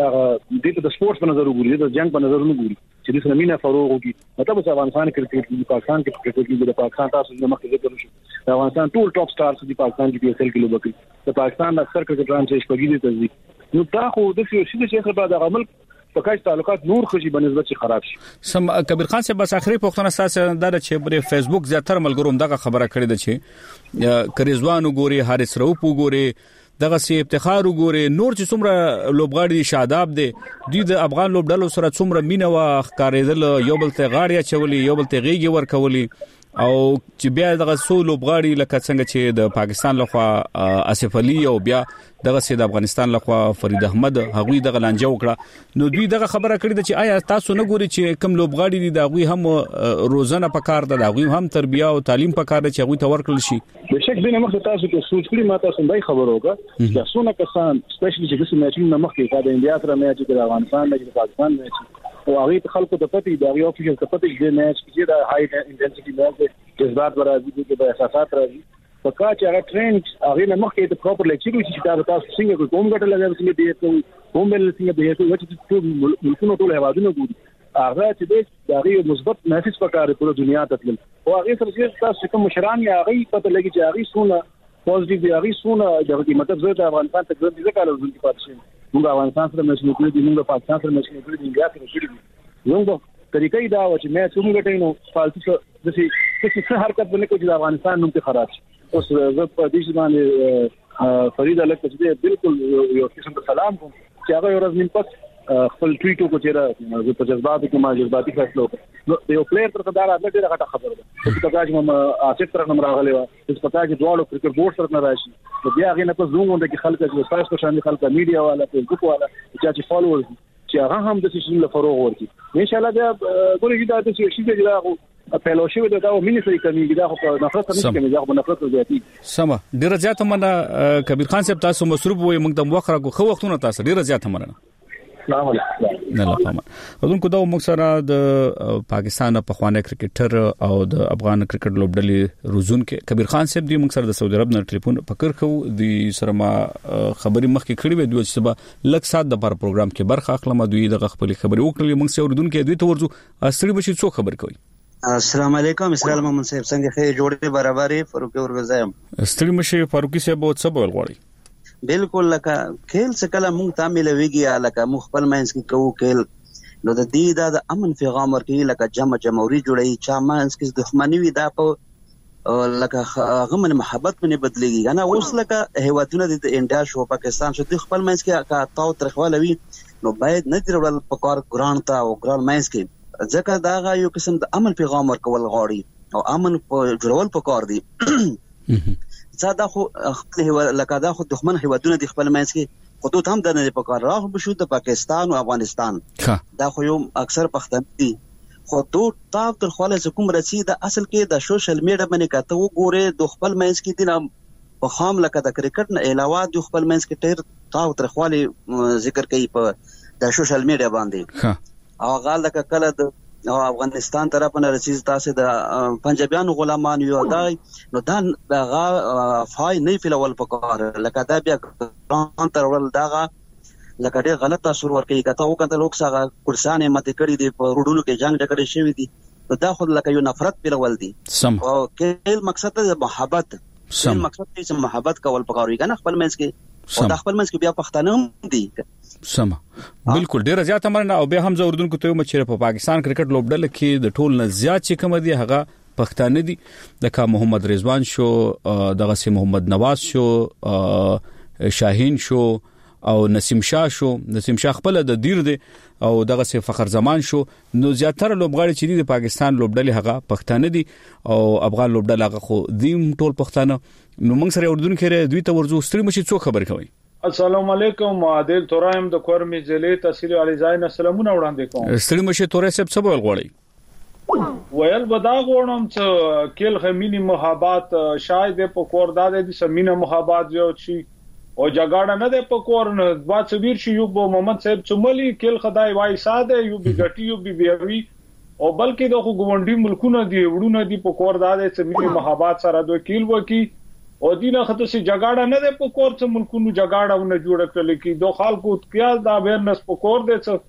دې د سپورتس په نظر وګوري د جنگ په نظر نه ګوري چې د سمینه فروغ وکي مطلب چې افغانستان کرکټ د پاکستان کې د پاکستان تاسو د مخکې ذکر شو د افغانستان ټول ټاپ سٹارز د پاکستان کې PSL کې لوبي د پاکستان اکثر کرکټران چې شپږی دي تزي نو تا خو د څه شي چې بعد عمل پکای تعلقات نور خوشي بنسبت چې خراب شي سم کبیر خان صاحب بس اخري پښتون اساس دا چې په فیسبوک زیاتره ملګروم دغه خبره کړې ده چې کریزوان وګوري حارث روپ وګوري دغه سي افتخار وګوري نور چې څومره لوبغاړي شاداب دي دوی د افغان لوبډلو سره څومره مینه وا ښکارېدل یو بل ته غاړي چولي یو بل ته غیږي ورکولي او چې بیا دغه سو لوبغاړي لکه څنګه چې د پاکستان لخوا اسف علي او بیا دغه سي د افغانستان لخوا فرید احمد هغوی دغه لانجه وکړه نو دوی دغه خبره کړې ده چې آیا تاسو نه ګوري چې کم لوبغاړي دي دغه هم روزانه پکار ده دغه هم تربیه او تعلیم پکار ده چې هغه ته ورکړل شي بشک دینه مخ تاسو ته سوچ کړی ما تاسو دای خبر وکړه چې څونه کسان سپیشلی چې د میچونو مخ کې د انډیا سره میچ د افغانستان د پاکستان میچ او هغه خلکو ته پته دی هغه افیشل ته پته دی میچ کې د هاي انټنسټي میچ جذبات راځي د احساسات راځي پکا چې هغه ټرینډ هغه نه مخکې د پراپر لیکچر چې تاسو څنګه کوم ګټه لګوي چې دې کوم بل څنګه به چې ملکونو ټول هوادونو ګوري هغه چې د هغه مثبت میسج پکاره ټول دنیا ته تل او هغه سره چې تاسو کوم مشران یا هغه پته لګي چې هغه سونه پوزټیو دی هغه سونه د مطلب زه د افغانستان ته ځم چې کله ورته پاتې شم موږ افغانستان سره مشکل کړی دي موږ پاکستان سره مشکل کړی دي بیا کې موږ طریقې دا و چې مې څومره ګټې نو فالتو څه حرکت باندې کوي د افغانستان نوم ته خراب شي اوس زه په دې باندې فرید الک چې بالکل یو قسم ته سلام کوم چې هغه ورځ نن پس خپل ټویټ وکړ چې زه په جذباتو کې ما جذباتي فیصله وکړ یو پلیئر تر قدار راځي ډیره غټه خبره ده چې تاسو چې آصف تر نمبر راغلی و چې پتا چې دواړو کرکټ بورډ سره نه راشي نو بیا هغه نه په زوم باندې کې خلک چې تاسو په شان خلک میډیا والا فیسبوک والا چې فالوورز چې هغه هم د سیستم له فروغ ورکړي ان شاء الله دا ګورې دا چې شي دا فیلوشپ دا او مینیسري کمیږي دا خو نفرت نه کمیږي دا خو نفرت زیاتی سم ډیر زیات مننه کبیر خان صاحب تاسو مصروف وي موږ د وخت راغو خو وختونه تاسو ډیر زیات مننه السلام علیکم نه لپاره ودونکو دا موږ سره د پاکستان په خوانه کرکټر او د افغان کرکټ لوبډلې روزون کې کبیر خان صاحب دی موږ سره د سعودي عرب نه ټلیفون پکړ خو د سره ما خبري مخکې کړې وې دوی چې سبا لک سات د پر پروګرام کې برخه اخلم دوی د خپل خبري وکړلې موږ سره اردن کې دوی ته ورځو اصلي بشي څو خبر کوي السلام علیکم اسلام محمد صاحب څنګه خې جوړې برابرې فاروق ورغزایم ستړي مشه فاروقي صاحب او څه بول غواړي بالکل لکه کېل څه کله مونږ تعامل ویږي لکه مخ خپل مینس کې کوو کېل نو د دې د امن پیغام ورکړي لکه جمهوریت جوړي چا مانس کې دښمنی وي دا په لکه غمن محبت باندې بدلېږي انا اوس لکه هیوادونه د انډیا شو پاکستان شو د خپل مینس کې کا تاو ترخوالوي نو باید نه درول په کار ګران تا او ګران مینس کې ځکه دا یو قسم د امن پیغام ورکول غواړي او امن په جوړول په کار دي دا خو لکه دا خو دښمن هیوادونه د خپل مینس کې خطوط هم د نه په کار راغ بشو د پاکستان او افغانستان دا خو یو اکثر پښتون دي خو تاو تر خواله کوم رسي د اصل کې د سوشل میډیا باندې کته وګوره د خپل مینس کې دینه په خام لکه د کرکټ نه علاوه د خپل مینس کې ټیر تاو تر خواله ذکر کوي په د سوشل میډیا باندې او غال لکه کله د افغانستان طرف نه رسیز تاسو د پنجابیانو غلامان یو دای نو دا فای نه فلول پکار لکه دا بیا ګران تر ول دا لکه ډېر غلط تاثیر ورکوي کته وکړه لوک څنګه کورسانه مت کړی دی په روډونو کې جنگ ډکړې شوی دی دا خود لکه یو نفرت پیلول دی او کله مقصد د محبت مقصد چې محبت کول پکار وي کنه خپل منځ کې او د خپل منځ کې بیا پښتانه هم دي سم بالکل ډیر زیات مرنه او به هم زه اردن کو ته مچره په پاکستان کرکټ لوبډل کې د ټول نه زیات چې کوم دي هغه پښتانه دي د محمد رضوان شو دغه سي محمد نواز شو شاهین شو او نسیم شاه شو نسیم شاه خپل د دیر دي او دغه سي فخر زمان شو نو زیاتره لوبغاړي چې د پاکستان لوبډل هغه پښتانه دي او افغان لوبډل هغه خو دیم ټول پښتانه نو موږ سره اردن کې دوی ته ورزو ستړي مشي څو خبر کوي السلام علیکم عادل تورایم د کورمي ضلع تحصیل علي زاین سلامونه وړاندې کوم ستړي مشي تورې سب څه بول غواړي ویل بدا غوړم چې کېل خمینی محبت شاید په کور داده دي سمینه محبت جو شي او جګړه نه ده په کور نه با صبر شي یو محمد صاحب چملی کېل خدای وای ساده یو بیګټي یو بیوی او بلکې د غونډي ملکونه دی وړونه دی په کور داده سمینه محبت سره دوه کېل وکی او دینه خطه سي جګړه نه ده په کور څخه ملکونو جګړه ونه جوړ کړل کی دوه خلکو کیاز دا بیرنس په کور دي څه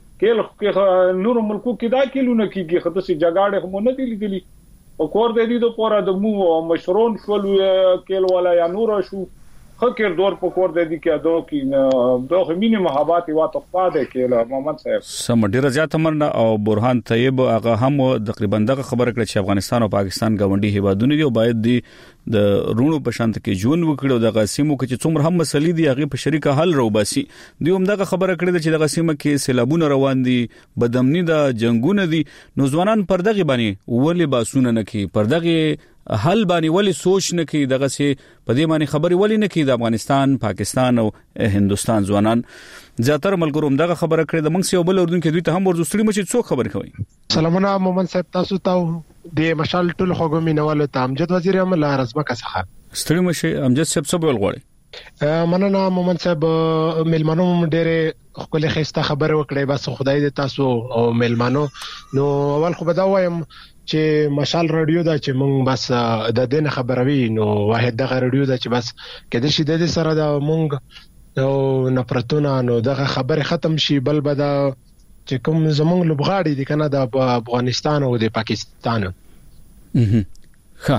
کېل نور ملکو کې دا کېلونه کیږي خطه سي جګړه هم نه دي لیدلي په کور دي د پورا د مو مشرون شول کېل ولا یا نور شو خکر دور په کور د دې کې ادو کې دوه مینه محبت وا تقاده کې محمد صاحب سم ډیر زیات مرنه او برهان طیب هغه هم تقریبا دغه خبره کړې چې افغانستان او پاکستان غونډي هیوادونه دي او باید د رونو په شانت کې جون وکړو د غسیمو کې چې څومره هم مسلې دي هغه په شریکه حل روباسي دی هم دغه خبره کړې چې د غسیمه کې سیلابونه روان دي بدامنی د جنگونه دي نو ځوانان پردغه باندې ولې باسونه نه کی پردغه حل باندې ولې سوچ نه کی دغه سي په دې باندې خبري ولې نه کی د افغانستان پاکستان او هندستان ځوانان زیاتره ملګروم دغه خبره کړې د منځ یو بل اردن کې دوی ته هم ورزستړي مچ څوک خبر کوي سلامونه محمد صاحب تاسو ته د مشال ټول خوګو مینوالو ته امجد وزیر اعظم رزمه کا څخه ستړي مشي امجد صاحب څه بول غواړي مننه محمد صاحب ملمنو ډېر خپل خسته خبره وکړې بس خدای دې تاسو او ملمنو نو اول خو بدا وایم چې مشال رادیو دا چې مونږ بس د دین خبروي نو واحد دغه رادیو دا چې بس کله شي د سره دا مونږ او نفرتونه نو دغه خبره ختم شي بل بدا چې کوم زمونږ لوبغاړي دي کنه د افغانستان او د پاکستان ها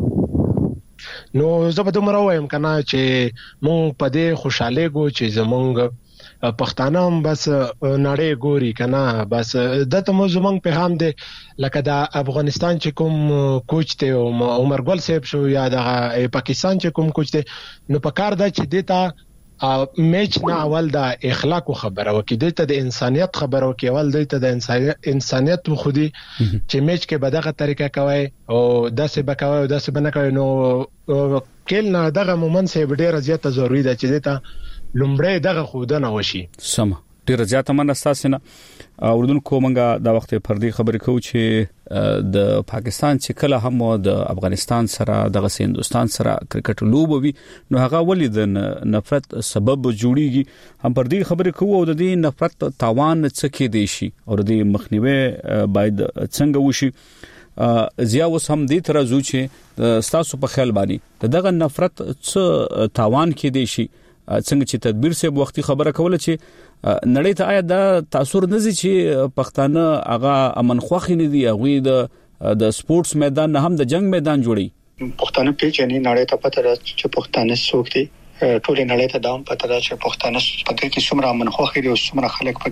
نو زه به دومره وایم کنه چې مونږ په دې خوشاله ګو چې زمونږ پښتانه هم بس نړۍ ګوري کنه بس دته مو زمونږ په هم دي لکه د افغانستان چې کوم کوچ ته عمر ګل صاحب شو یا د پاکستان چې کوم کوچ ته نو په کار دا چې دیتا میچ نه اول د اخلاق خبره وکي دیتا د انسانيت خبره وکي اول دیتا د انسانيت خودي چې میچ کې بدغه طریقه کوي او داسې بکوي او داسې بنکوي نو کله نه دغه مومن سه ډېر زیاته ضروری ده چې دیتا لومړی دغه خودنه وشي سم ډیر زیاته منستاسنه اردن کومنګه د وخت پردي خبرې کو چې د پاکستان چې کله هم د افغانستان سره د هندستان سره کرکټ لوبوي نو هغه ولې د نفرت سبب جوړیږي هم پردي خبرې کو او د دې نفرت تاوان څه کې دی شي او د مخنیوي باید څنګه وشي زیا اوس هم دې تر زو چې ستاسو په خیال باندې دغه نفرت څه تاوان کې دی شي څنګه چې تدبیر سه وختي خبره کوله چې نړۍ ته آیا د تاثیر نزي چې پښتانه هغه امن خوخي نه دي هغه د سپورتس میدان نه هم د جنگ میدان جوړي پښتانه پیژنې نړۍ ته پته راځي چې پښتانه څوک دي ټول نړۍ ته داوم پته راځي چې پښتانه پته کې څومره امن خوخي دي او څومره خلک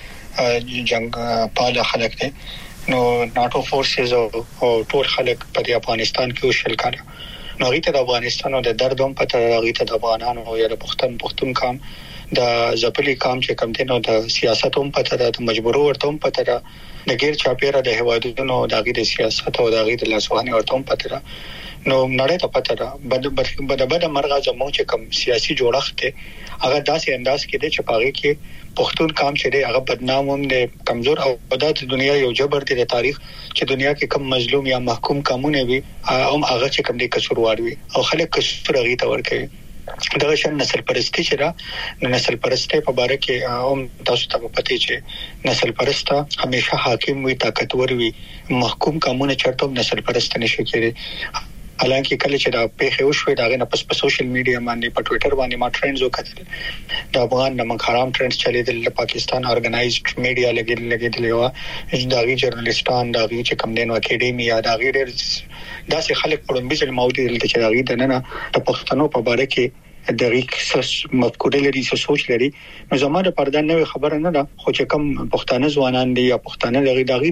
پکې جنگ پاله خلک دي نو ناتو فورسز او ټول خلک په افغانستان کې وشل کړه نو غیته د افغانستان او د دردوم په تر غیته د افغانانو یا د پښتون کام د ځپلي کام چې کم دي نو د سیاستوم په تر د مجبورو ورتوم په تر د غیر چاپیره د هوادونو د غیر سیاست او د غیر لاسوهنه ورتوم په تر نو نړۍ ته پته را بد مرغه زموږ چې کم سیاسي جوړښت هغه داسې انداز کې دي چې پاره کې پښتون کام چې دی هغه بدنام هم دی کمزور او د دنیا یو جبر دی د تاریخ چې دنیا کې کم مظلوم یا محکوم کمونه وي هم هغه چې کم دي قصوروار وي او خلک قصور غي ته ورکوي دا شان نسل پرستی چې را نسل پرستی په باره کې هم تاسو ته پته چې نسل پرستا همیشه حاکم وي طاقتور وي محکوم کمونه چرته نسل پرست نشي کېږي حالانکه کله چې دا پیښه وشوه دا غنه په سوشل میډیا باندې په ټوئیټر باندې ما ټرندز وکړل د افغان نمک حرام ټرندز چلیدل د پاکستان اورګنایزډ میډیا لګیدل یو دا غي جرنالستان دا غي چې کم دین اکیډمي یا دا غي ډېر داسې خلک په لومبي ځل موجود دي چې دا غي دنه د پښتنو په باره کې د ریکس مفکوره لري څه سوچ لري نو زموږ پردان نوې خبره نه ده خو چې کم پښتانه ځوانان دي یا پښتانه دغه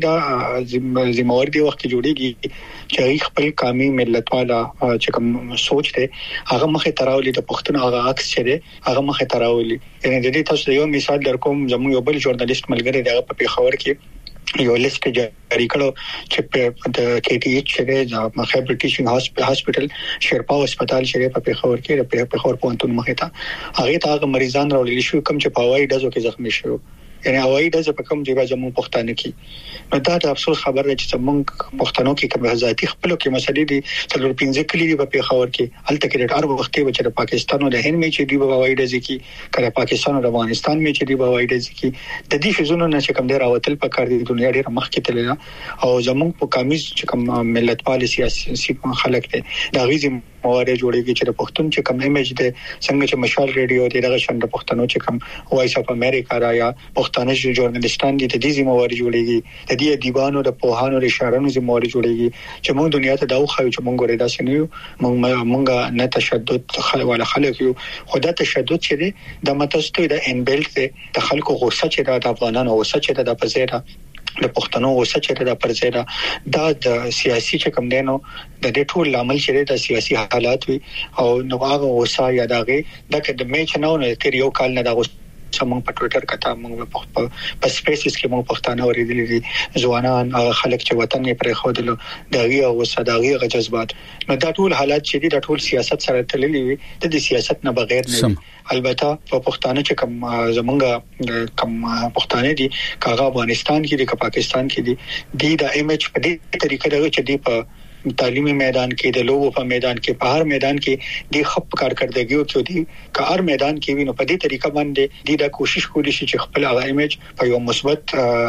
دا ذمہوار دی وخت جوړیږي چې خپل قومي ملت والا چې کوم سوچ دی هغه مخه تراولي د پښتون هغه عکس چره هغه مخه تراولي یعنی د دې تاسو یو مثال درکوم زموږ یو بل ژورنالیست ملګری دی په پیښور کې یو لیست جاری کړو چې په د کې ټي ایچ چې د خیبر ټیچینګ هاسپټل شیرپا هسپتال چې په پیښور کې په پیښور پونتون مخه ته هغه مریضان راولي شو کوم چې په وای دزو کې زخمی شو یعنی هوایي د کوم ځای زموږ پښتانه کې نو دا د افسوس خبره چې زموږ پښتنو کې کوم ذاتي خپل کې مسلې دي څلور پنځه کلی په پیښور کې هلته کې هر وخت چې پاکستان او د هند میچ دی په هوایي د کې کله پاکستان او افغانستان میچ دی په هوایي د کې د دې شزونو نه چې کوم ډیر راوتل په کار دي دنیا ډیر مخ کې تللی او زموږ په کمیز چې کوم ملت پال سیاسي خلک دي دا غوښتي موارد جوړیږي چې د پښتون چې کوم ایمیج دی څنګه چې مشال ریډیو دی دغه شند پښتنو چې کوم وایس اف امریکا را یا پښتانه ژورنالیستان دي د دې موارد جوړیږي د دې دیوانو د پوهانو د شاعرانو موارد جوړیږي چې موږ دنیا ته دا خو چې موږ ورته داسې نه یو موږ نه تشدد ولا خلک یو خدا تشدد چې دی د متستوي د انبلټ د خلکو غوسه چې د افغانانو غوسه چې د پزیره د پښتنو غوسه چې د پرځیدا د سیاسي چې کوم دینو د دې ټول عمل چې د سیاسي حالات وي او نو هغه غوسه یا دغه د میچ نه تر یو کال نه د سمون په ټوئیټر کته موږ په سپیسز کې موږ پښتانه ورېدلې دي ځوانان خلک چې وطن یې پرې خودلو دغه او صداغي جذبات نو دا ټول حالات چې د ټول سیاست سره تللي وي د سیاست نه بغیر نه البته په پښتانه چې کوم زمونږ کوم پښتانه دي کاغه افغانستان کې دي که پاکستان کې دي د ایمیج په دې طریقې دغه چې دی په تعلیمي میدان کې د لوبو په میدان کې په هر میدان کې د خپ کارکړدګیو کې دي که هر میدان کې وینو په دې طریقه باندې د کوشش کولی شي چې خپل هغه ایمیج په یو مثبت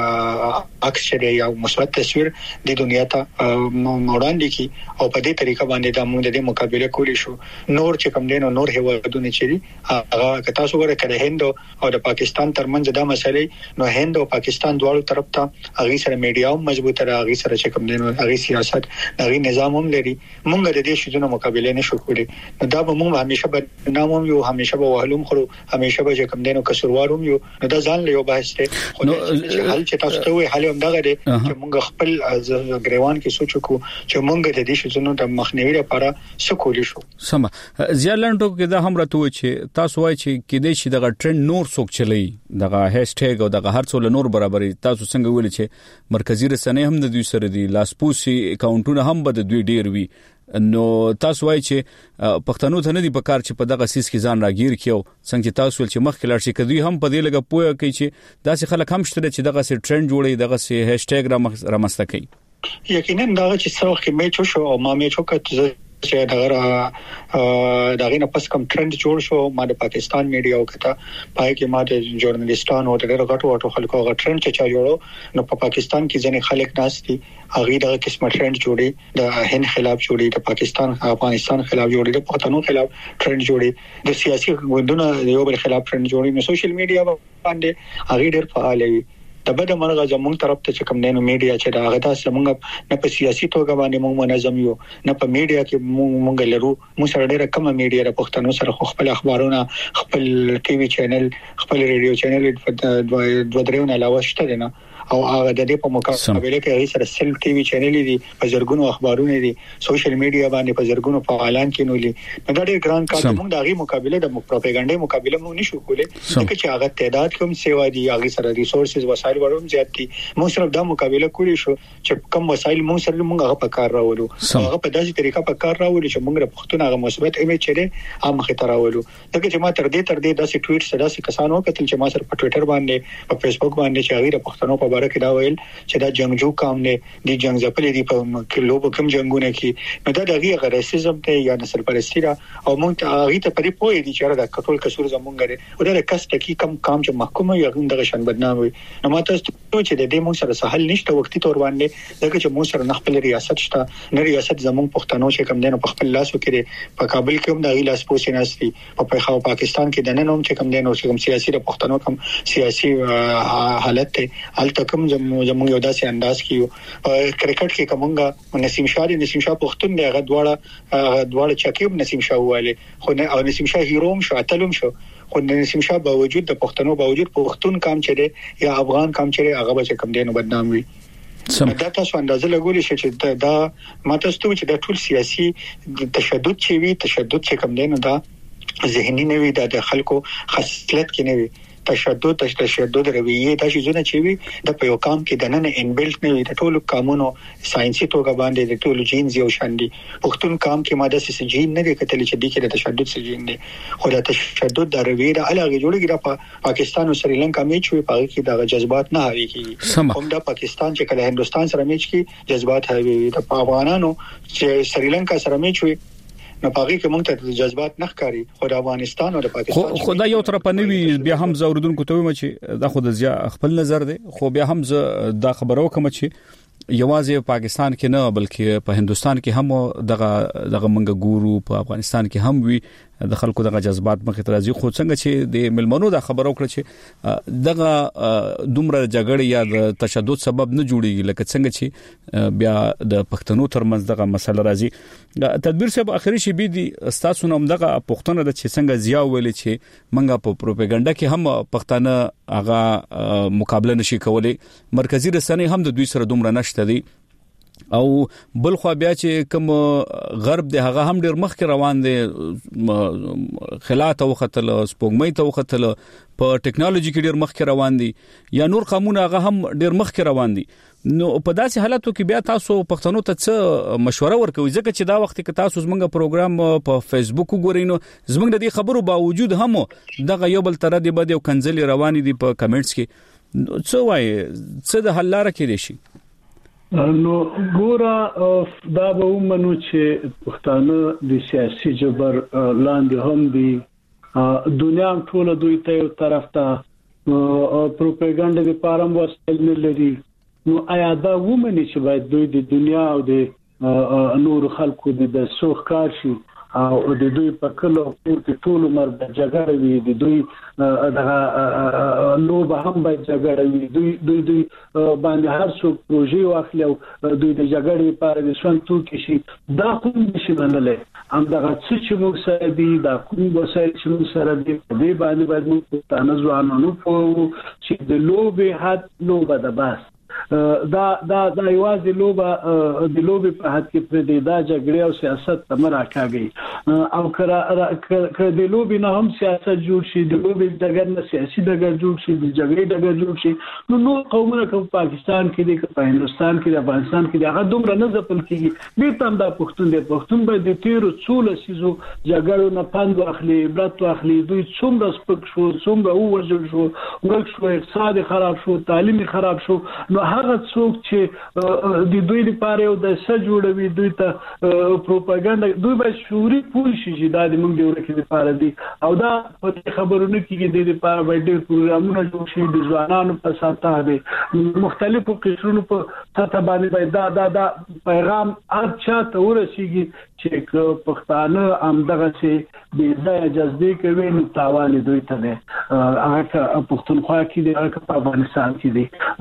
عکس شری یا مثبت تصویر د دنیا ته وړاندې کی او په دې طریقه باندې د موږ د مقابله کولی شو نور چې کوم دین او نور هیوادونه چې هغه که تاسو ګورئ کله هند او د پاکستان ترمنځ دا مسلې نو هند او پاکستان دواړو طرف ته هغه سره میډیا هم مضبوطه راغی سره چې کوم دین هغه سیاست نظام هم لري مونږ د دې شیزونو مقابله نشو کولای دا به مونږ همیشه به ناموم یو همیشه به وهلوم خو همیشه به کوم دینو کسروارم یو نو دا ځان له یو بحث ته حل چې تاسو ته وي حل هم دغه دی چې مونږ خپل غریوان کې سوچ کو چې مونږ د دې شیزونو د مخنیوي لپاره څه کولی شو سم زیالندو کې دا هم راته و چې تاسو وایي چې کې دې شي دغه ټرند نور څوک چلی دغه هاشټګ او دغه هر څو نور برابرې تاسو څنګه ویل چې مرکزی رسنۍ هم د دوی سره دي لاسپوسي اکاونټونه هم د دوی ډیر وی نو تاسو وایي چې پښتنو ته نه دی په کار چې په دغه سیس کې ځان راګیر کیو څنګه تاسو چې مخکې لاړ شي کدی هم په دې لګه پوهه کوي چې داسې خلک هم شته چې دغه سي ټرند جوړي دغه سي هاشټګ رامسته کوي یقینا دا چې څو کې میچ شو او ما میچ وکړ چې دغه نه پس کوم ټرند جوړ شو ما د پاکستان میډیا وکړه پای کې ما د ژورنالیستانو د غټو خلکو غټ ټرند چې جوړو نو په پاکستان کې ځنې خلک ناشتي هغه د قسمه ټرند جوړي د هند خلاف جوړي د پاکستان افغانستان خلاف جوړي د پښتنو خلاف ټرند جوړي د سیاسي ګوندونو یو بل خلاف ټرند جوړي نو سوشل میډیا باندې هغه ډېر فعال وي د بده مرغه زموږ طرف ته چې کوم دینو میډیا چې دا غدا زموږ نه په سیاسي توګه باندې موږ منظم یو نه په میډیا کې موږ لرو موږ سره ډېر کم میډیا د پښتنو سره خپل اخبارونه خپل ټي وي چینل خپل ریډیو چینل دوه درېونه علاوه شته نه او هغه د دې په مقابله کې هغه سره سل ټي وي چینل دي په زرګونو اخبارونه دي سوشل میډیا باندې په زرګونو فعالان کې نولي دا ډېر ګران کار موږ د هغه مقابله د پروپاګاندا مقابله موږ نشو کولای چې هغه تعداد کوم سیوا دي هغه سره ریسورسز وسایل وروم زیات دي موږ سره د مقابله کولی شو چې کوم وسایل موږ سره موږ هغه په کار راوړو هغه په داسې طریقه په کار راوړو چې موږ د پښتون هغه مثبت ایمیج لري هم مخ ته راوړو دغه چې ما تر دې داسې ټویټ سره داسې کسانو کتل چې ما سره په ټوئیټر باندې په فیسبوک باندې چې هغه د پښتنو په اړه کې دا ویل چې دا جنگجو کام نه دي جنگ ځپلې دي په لوب کوم جنگونه کې نو دا دغه غریسیزم ته یا نسل پرستی دا او موږ هغه ته پرې پوي دي چې دا کټول کسور زمونږ لري او دا کس ته کم کام چې محکوم یا غوندغه شان بدنام وي نو ماته چې د دې موږ سره سهل نشته وختي تور باندې دغه چې موږ سره خپل ریاست شته نه ریاست زمونږ پښتنو چې کم دینو په خپل لاس وکړي په کابل کې هم د لاس پوسې ناشتي په پاکستان کې د نن هم چې کم دینو چې کم سیاسي د پښتنو کم سیاسي حالت ته الته کوم زموږ یو داسې انداز کیو کرکټ کې کومه نسیم شاه پښتون دی هغه دواړه چکیب نسیم شاه واله خو نه او نسیم شاه هیروم شو اتلوم شو خو نسیم شاه باوجود د پښتنو باوجود پښتون کام چره یا افغان کام چره هغه به کم دینو بدنام وي دا تاسو اندازه لګولې چې دا ماته ستو چې د ټول سیاسي تشدد چې کم دینو دا ذهني نه وي د خلکو خصلت کې نه وي تشدد رویه دا شیزونه چې وي د په یو کام کې د نن انبلټ نه وي د ټولو قانونو ساينسي توګه باندې د ټولو جینز یو شان دي پښتون کام کې ماده سې جین نه دي کتل چې د کې د تشدد سې جین دي خو د تشدد د رویه د علاوه جوړیږي د پاکستان او سریلانکا میچ وي په کې د جذبات نه هوي کیږي هم د پاکستان چې کله هندستان سره میچ کې جذبات هوي د افغانانو چې سریلانکا سره میچ وي نو پاره کې مونږ ته جذبات نه ښکاری خو د افغانستان او د پاکستان خو دا یو طرف نه وی بیا هم زوردونکو ته ویم چې دا خو د خپل نظر دی خو بیا هم دا خبرو کوم چې یوازې پاکستان کې نه بلکې په هندستان کې هم دغه منګ ګورو په افغانستان کې هم وی د خلکو دغه جذبات مخ ته راځي. خو څنګه چې د ملمنو دا خبرو کړ چې دغه دومره جګړه یا د تشدد سبب نه جوړیږي لکه څنګه چې بیا د پښتنو ترمنځ دغه مسله راځي. تدبیر صاحب اخري شی بي دي تاسو نوم دغه پښتنه د چې څنګه زیاو ویلې چې منګه په پروپاګاندا کې هم پښتانه هغه مقابله نشي کولای. مرکزی رسنۍ هم د دوی سره دومره نشته دي او بل خو بیا چې کوم غرب د هغه هم ډیر مخ کې روان دي خلاته وختل سپوږمۍ ته وختل په ټیکنالوژي کې ډیر مخ کې روان دي یا نور قانون هغه هم ډیر مخ کې روان دي. نو په داسې حالاتو کې بیا تاسو پښتنو ته څه مشوره ورکوي ځکه چې دا وخت کې تاسو زمونږ پروګرام په فیسبوک وګورئ نو زمونږ د دې خبرو باوجود هم دغه یو بل تر دې بده او کنځلې روان دي په کمنټس کې څه وایي څه د حل لاره کې دي شي؟ نو ګورا دا به ومنو چې پښتانه د سیاسي جبر لاندې هم دي دنیا ټول دوی ته یو طرف ته پروپاګاندا لپاره وسایل نه لري. نو آیا دا ومني چې باید دوی د دنیا او د نور خلکو د سوخ کار شي او د دوی په کلو کې ټول عمر د جګړې وي د دوی دغه نو به هم باید جګړې وي دوی باندې هر څو پروژې واخلي او دوی د جګړې لپاره د شون توکي شي دا کوم نشي منلای. هم دغه چې موږ سره دي دا کوم وسایل چې موږ سره دي په دې باندې باید موږ پښتانه ځوانانو په چې د لوبې حد لوبه ده بس دا یوازې لوبه د لوبې په حد کې پر دې دا جګړې او سیاست تمر راکاږي او کړه د لوبې نه هم سیاست جوړ شي د لوبې دغه نه سیاسي دغه جوړ شي د جګړې دغه جوړ شي نو قومونه کوم پاکستان کې دي په هندستان کې د افغانستان کې دغه دومره نه ځپل کیږي به تم دا پښتون به د تیرو څول سيزو جګړو نه پند واخلي عبرت واخلي دوی څومره سپک شو څومره وژل شو ورک شو اقتصاد خراب شو تعلیم خراب شو. نو هغه څوک چې د دوی لپاره یو د سجوړوي دوی ته پروپاګاندا دوی به شوري پوه شي چې دا د موږ د ورکې لپاره دي او دا په خبرونه کې د لپاره به ډېر پروګرامونه جوړ شي د ځوانانو په ساته دي مختلفو قشرونو په ساته باندې دا پیغام اچھا ته ورسیږي چې پښتانه همدغه چې د ځای جذبې کوي نو تاوان دوی ته نه هغه پښتونخوا کې دی هغه په افغانستان کې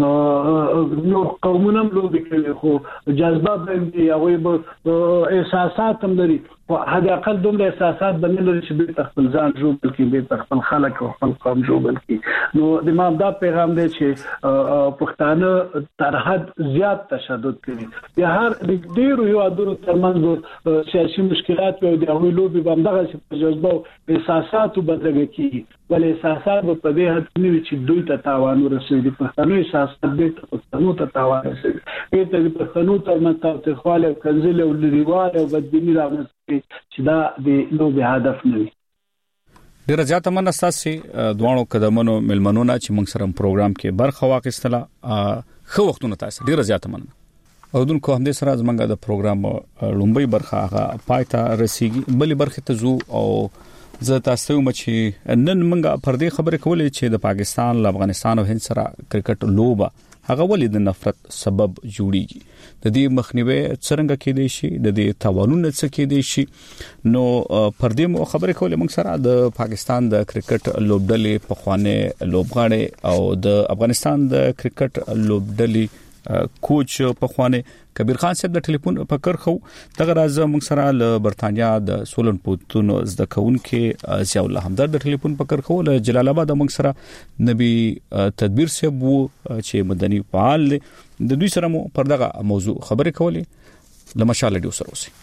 دی نو قومونه لوبي کوي خو جذبه باندې هغه احساسات هم لري په هغه اقل دومره احساسات باندې لري چې به خپل ځان جوړ کړي به خپل خلک او خپل قوم جوړ کړي. نو د ما دا پیغام دی چې پښتانه تر حد زیات تشدد کوي د هر ډیرو یو ادرو ترمنځ سیاسي مشکلات او د هغوی لوبي باندې چې جذبه او احساسات بدلږي کیږي ول احساسات په دې حد نه چې دوی ته تاوان ورسېږي پښتنو احساسات دې پښتنو ته تاوان رسېږي ته پښتنو ته متاوته خاله کنزله او لريواله او بدبینی راغلي چې دا د لوبي هدف نه وي. ډیره زیاته مننه تاسو دوانو قدمونو ملمنونه چې موږ سره پروګرام کې برخه واخیستله خو وختونه تاسو ډیره زیاته مننه. او دونکو هم دې سره زمونږ د پروګرام لومبي برخه هغه پایته رسیږي بلې برخه ته زو او زه تاسو ته چې نن موږ پر دې خبرې کولې چې د پاکستان له افغانستان او هند سره کرکټ لوبه هغه ولې د نفرت سبب جوړیږي د دې مخنیوي څنګه کېدای شي د دې توانونه څه کېدای شي. نو پر دې خبرې کولې موږ سره د پاکستان د کرکټ لوبډلې په خوانه لوبغاړي او د افغانستان د کرکټ لوبډلې کوچ په خوانه کبیر خان صاحب د ټلیفون په کرخو دغه راز موږ سره له برتانیا د سولن پوتون زده کوونکې ضیاء الله همدرد د ټلیفون په کرخو له جلال آباد موږ سره نبی تدبیر صاحب چې مدني فعال د دوی سره مو پر دغه موضوع خبرې کولې لمشاله دی سره اوسئ.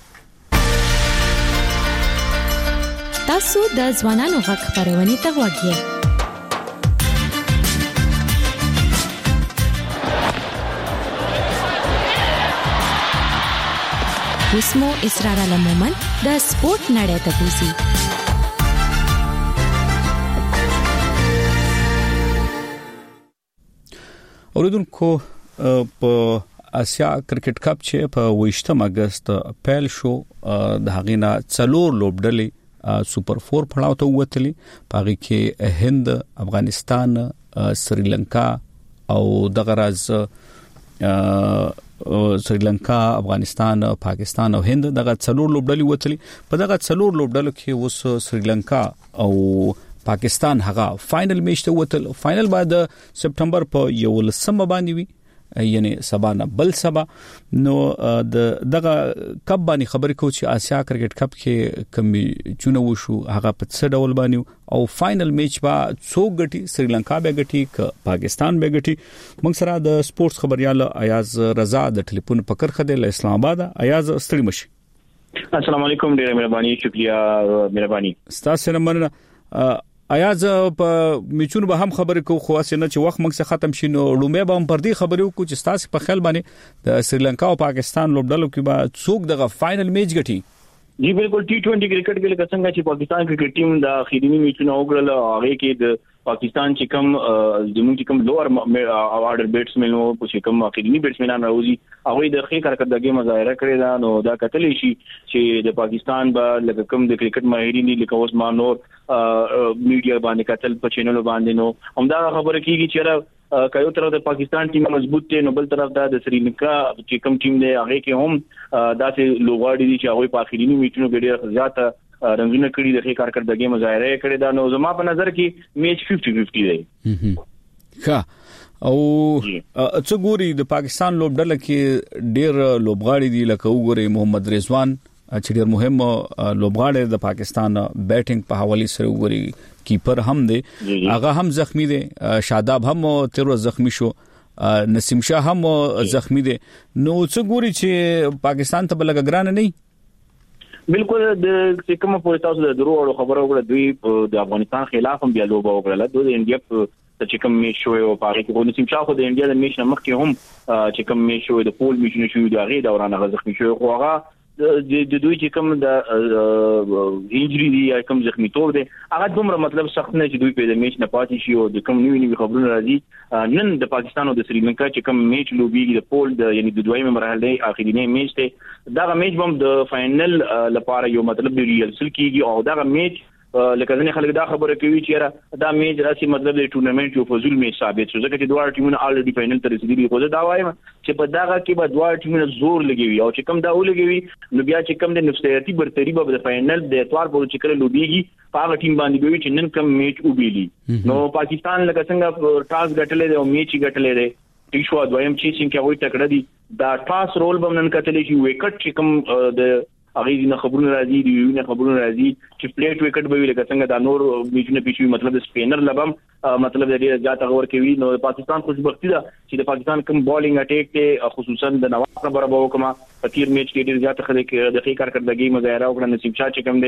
تاسو د ځوانانو حق خبرونه ته وګورئ. اسمو اسرار علمومن د سپورت نړۍ ته پوسی. اوریدونکو په آسیا کرکټ کپ چې په 28 اگست پیل شو د هغینا څلور لوبډلې سوپر 4 پړاو ته وتلې پاره کې هند افغانستان سریلانکا او دغه راز سریلانکا، افغانستان، پاکستان او هند دغه څلور لوبډلې وتلي. په دغه څلور لوبډلو کې اوس سریلانکا او پاکستان هغه فائنل میچ ته وتل. فائنل بعد سپټمبر په 11 باندې وي، یعنی سبا نه بل سبا. نو دغه کپ باندې خبرې کو چې آسیا کرکټ کپ کې کمی چونه وشو هغه په څه ډول باندې او فائنل میچ با څو ګټي، سریلانکا به ګټي ک پاکستان به ګټي. موږ سره د سپورتس خبريال ایاز رضا د ټلیفون پکر خدای له اسلام آباد. ایاز ستړي مشي. السلام علیکم، ډیره مهرباني، شکریہ، مهرباني. ستاسو نمبر ایاز په میچونو به هم خبرې کو، خو اسنه چې وخت موږ ختم شي نو لومې به هم پر دې خبرې کو چې تاسو په خیال باندې د سریلانکا او پاکستان لوبډلو کې به څوک دغه فائنل میچ ګټي؟ جی بالکل، ټي20 کرکټ کې لکه څنګه چې پاکستان کرکټ ټیم د اخیری میچونو وګړل، هغه کې د پاکستان چې کوم زموږ چې کوم لوور اوارډر بیټسمن او چې کوم اخیری بیټسمنان راوځي هغه د ښه کارکردګي مظاهره کړې ده. نو دا کتلې شي چې د پاکستان به لکه کوم د کرکټ ماهرین لکه عثمان نور میډیا باندې کتل په چینل باندې، نو همدا خبره کیږي چې کایو طرف د پاکستان ټیم مضبوط دی، نو بل طرف د سریلانکا چې کوم ټیم دی هغه کې هم داسې لوغاړي دي چې هغه په اخیری میچونو کې ډېر زیات رنګونه کړي د ښه کارکردګي مظاهره کړې ده. نو زما په نظر کې میچ 50-50 دی. ښه، او څو ګوري د پاکستان لوبډله کې ډېر لوبغاړي دي، لکه وګوري محمد رضوان چې ډېر مهم لوبغاړی د پاکستان بیټینګ په حواله سره وګوري، کیپر هم دی هغه هم زخمی دی، شاداب هم تر زخمی شو، نسیم شاه هم زخمی دی. نو څو ګوري چې پاکستان ته بلګ ګران نه. بالکل، د کوم په تاسو د درو او خبرو وکړه، دوی د افغانستان خلاف هم بیا لوبه وکړه، د انډیا په چې کوم میچ شوی او پاره کې نسیم شاه خو د انډیا د میچ نه مخکې هم چې کوم میچ شوی د پول میچ نشو د هغه دوران هغه زخمی شوی، خو هغه د دوی چې کوم د انجری دی یا کوم زخمی تور دی هغه دومره مطلب سخت نه چې دوی په د میچ نه پاتې شي او د کوم نیو خبرونه راځي. نن د پاکستان او د سریلانکا چې کوم میچ لوبیږي د پول د یعنی د دویمه مرحله اخرینی میچ ته دا میچ هم د فائنل لپاره یو مطلب دی ریهرسل کیږي او دا میچ لکه ځنې خلک دا خبره کوي چې دا میچ راسي مطلب د ټورنمنت یو فضول میچ ثابت شو، ځکه چې دوه ټیمونه الریډي فائنل ته رسیدلي. خو دا وایم چې په داغه کې به دوه ټیمونه زور لګوي او چې کوم دا ولګوي نو بیا چې کوم د نفسیاتي برتری به د فائنل د اتوار په چې کله لوبيږي هغه ټیم باندې دوی چې نن کوم میچ وبېلی. نو پاکستان لکه څنګه ټاس غټلې دی او میچ غټلې دی، ټیشو دویم چې څنګه وایي ټکړه دي دا ټاس رول به نن کتلې شي، وکټ چې کوم د هغه نه خبرونه راځي، دی نه خبرونه راځي چې پلیټ وکټ به وي لکه څنګه دا نور میچونه پیښوي، مطلب د سپینر لبم مطلب د ډیر زیات غور کوي. نو پاکستان خوشبختی ده چې د پاکستان کوم بالینګ اٹیک ته خصوصا د نواز خبره به وکما په تیر میچ کې ډیر زیات خلک د ښه کارکردګي مظاهره وکړه. نسیم شاه چې کوم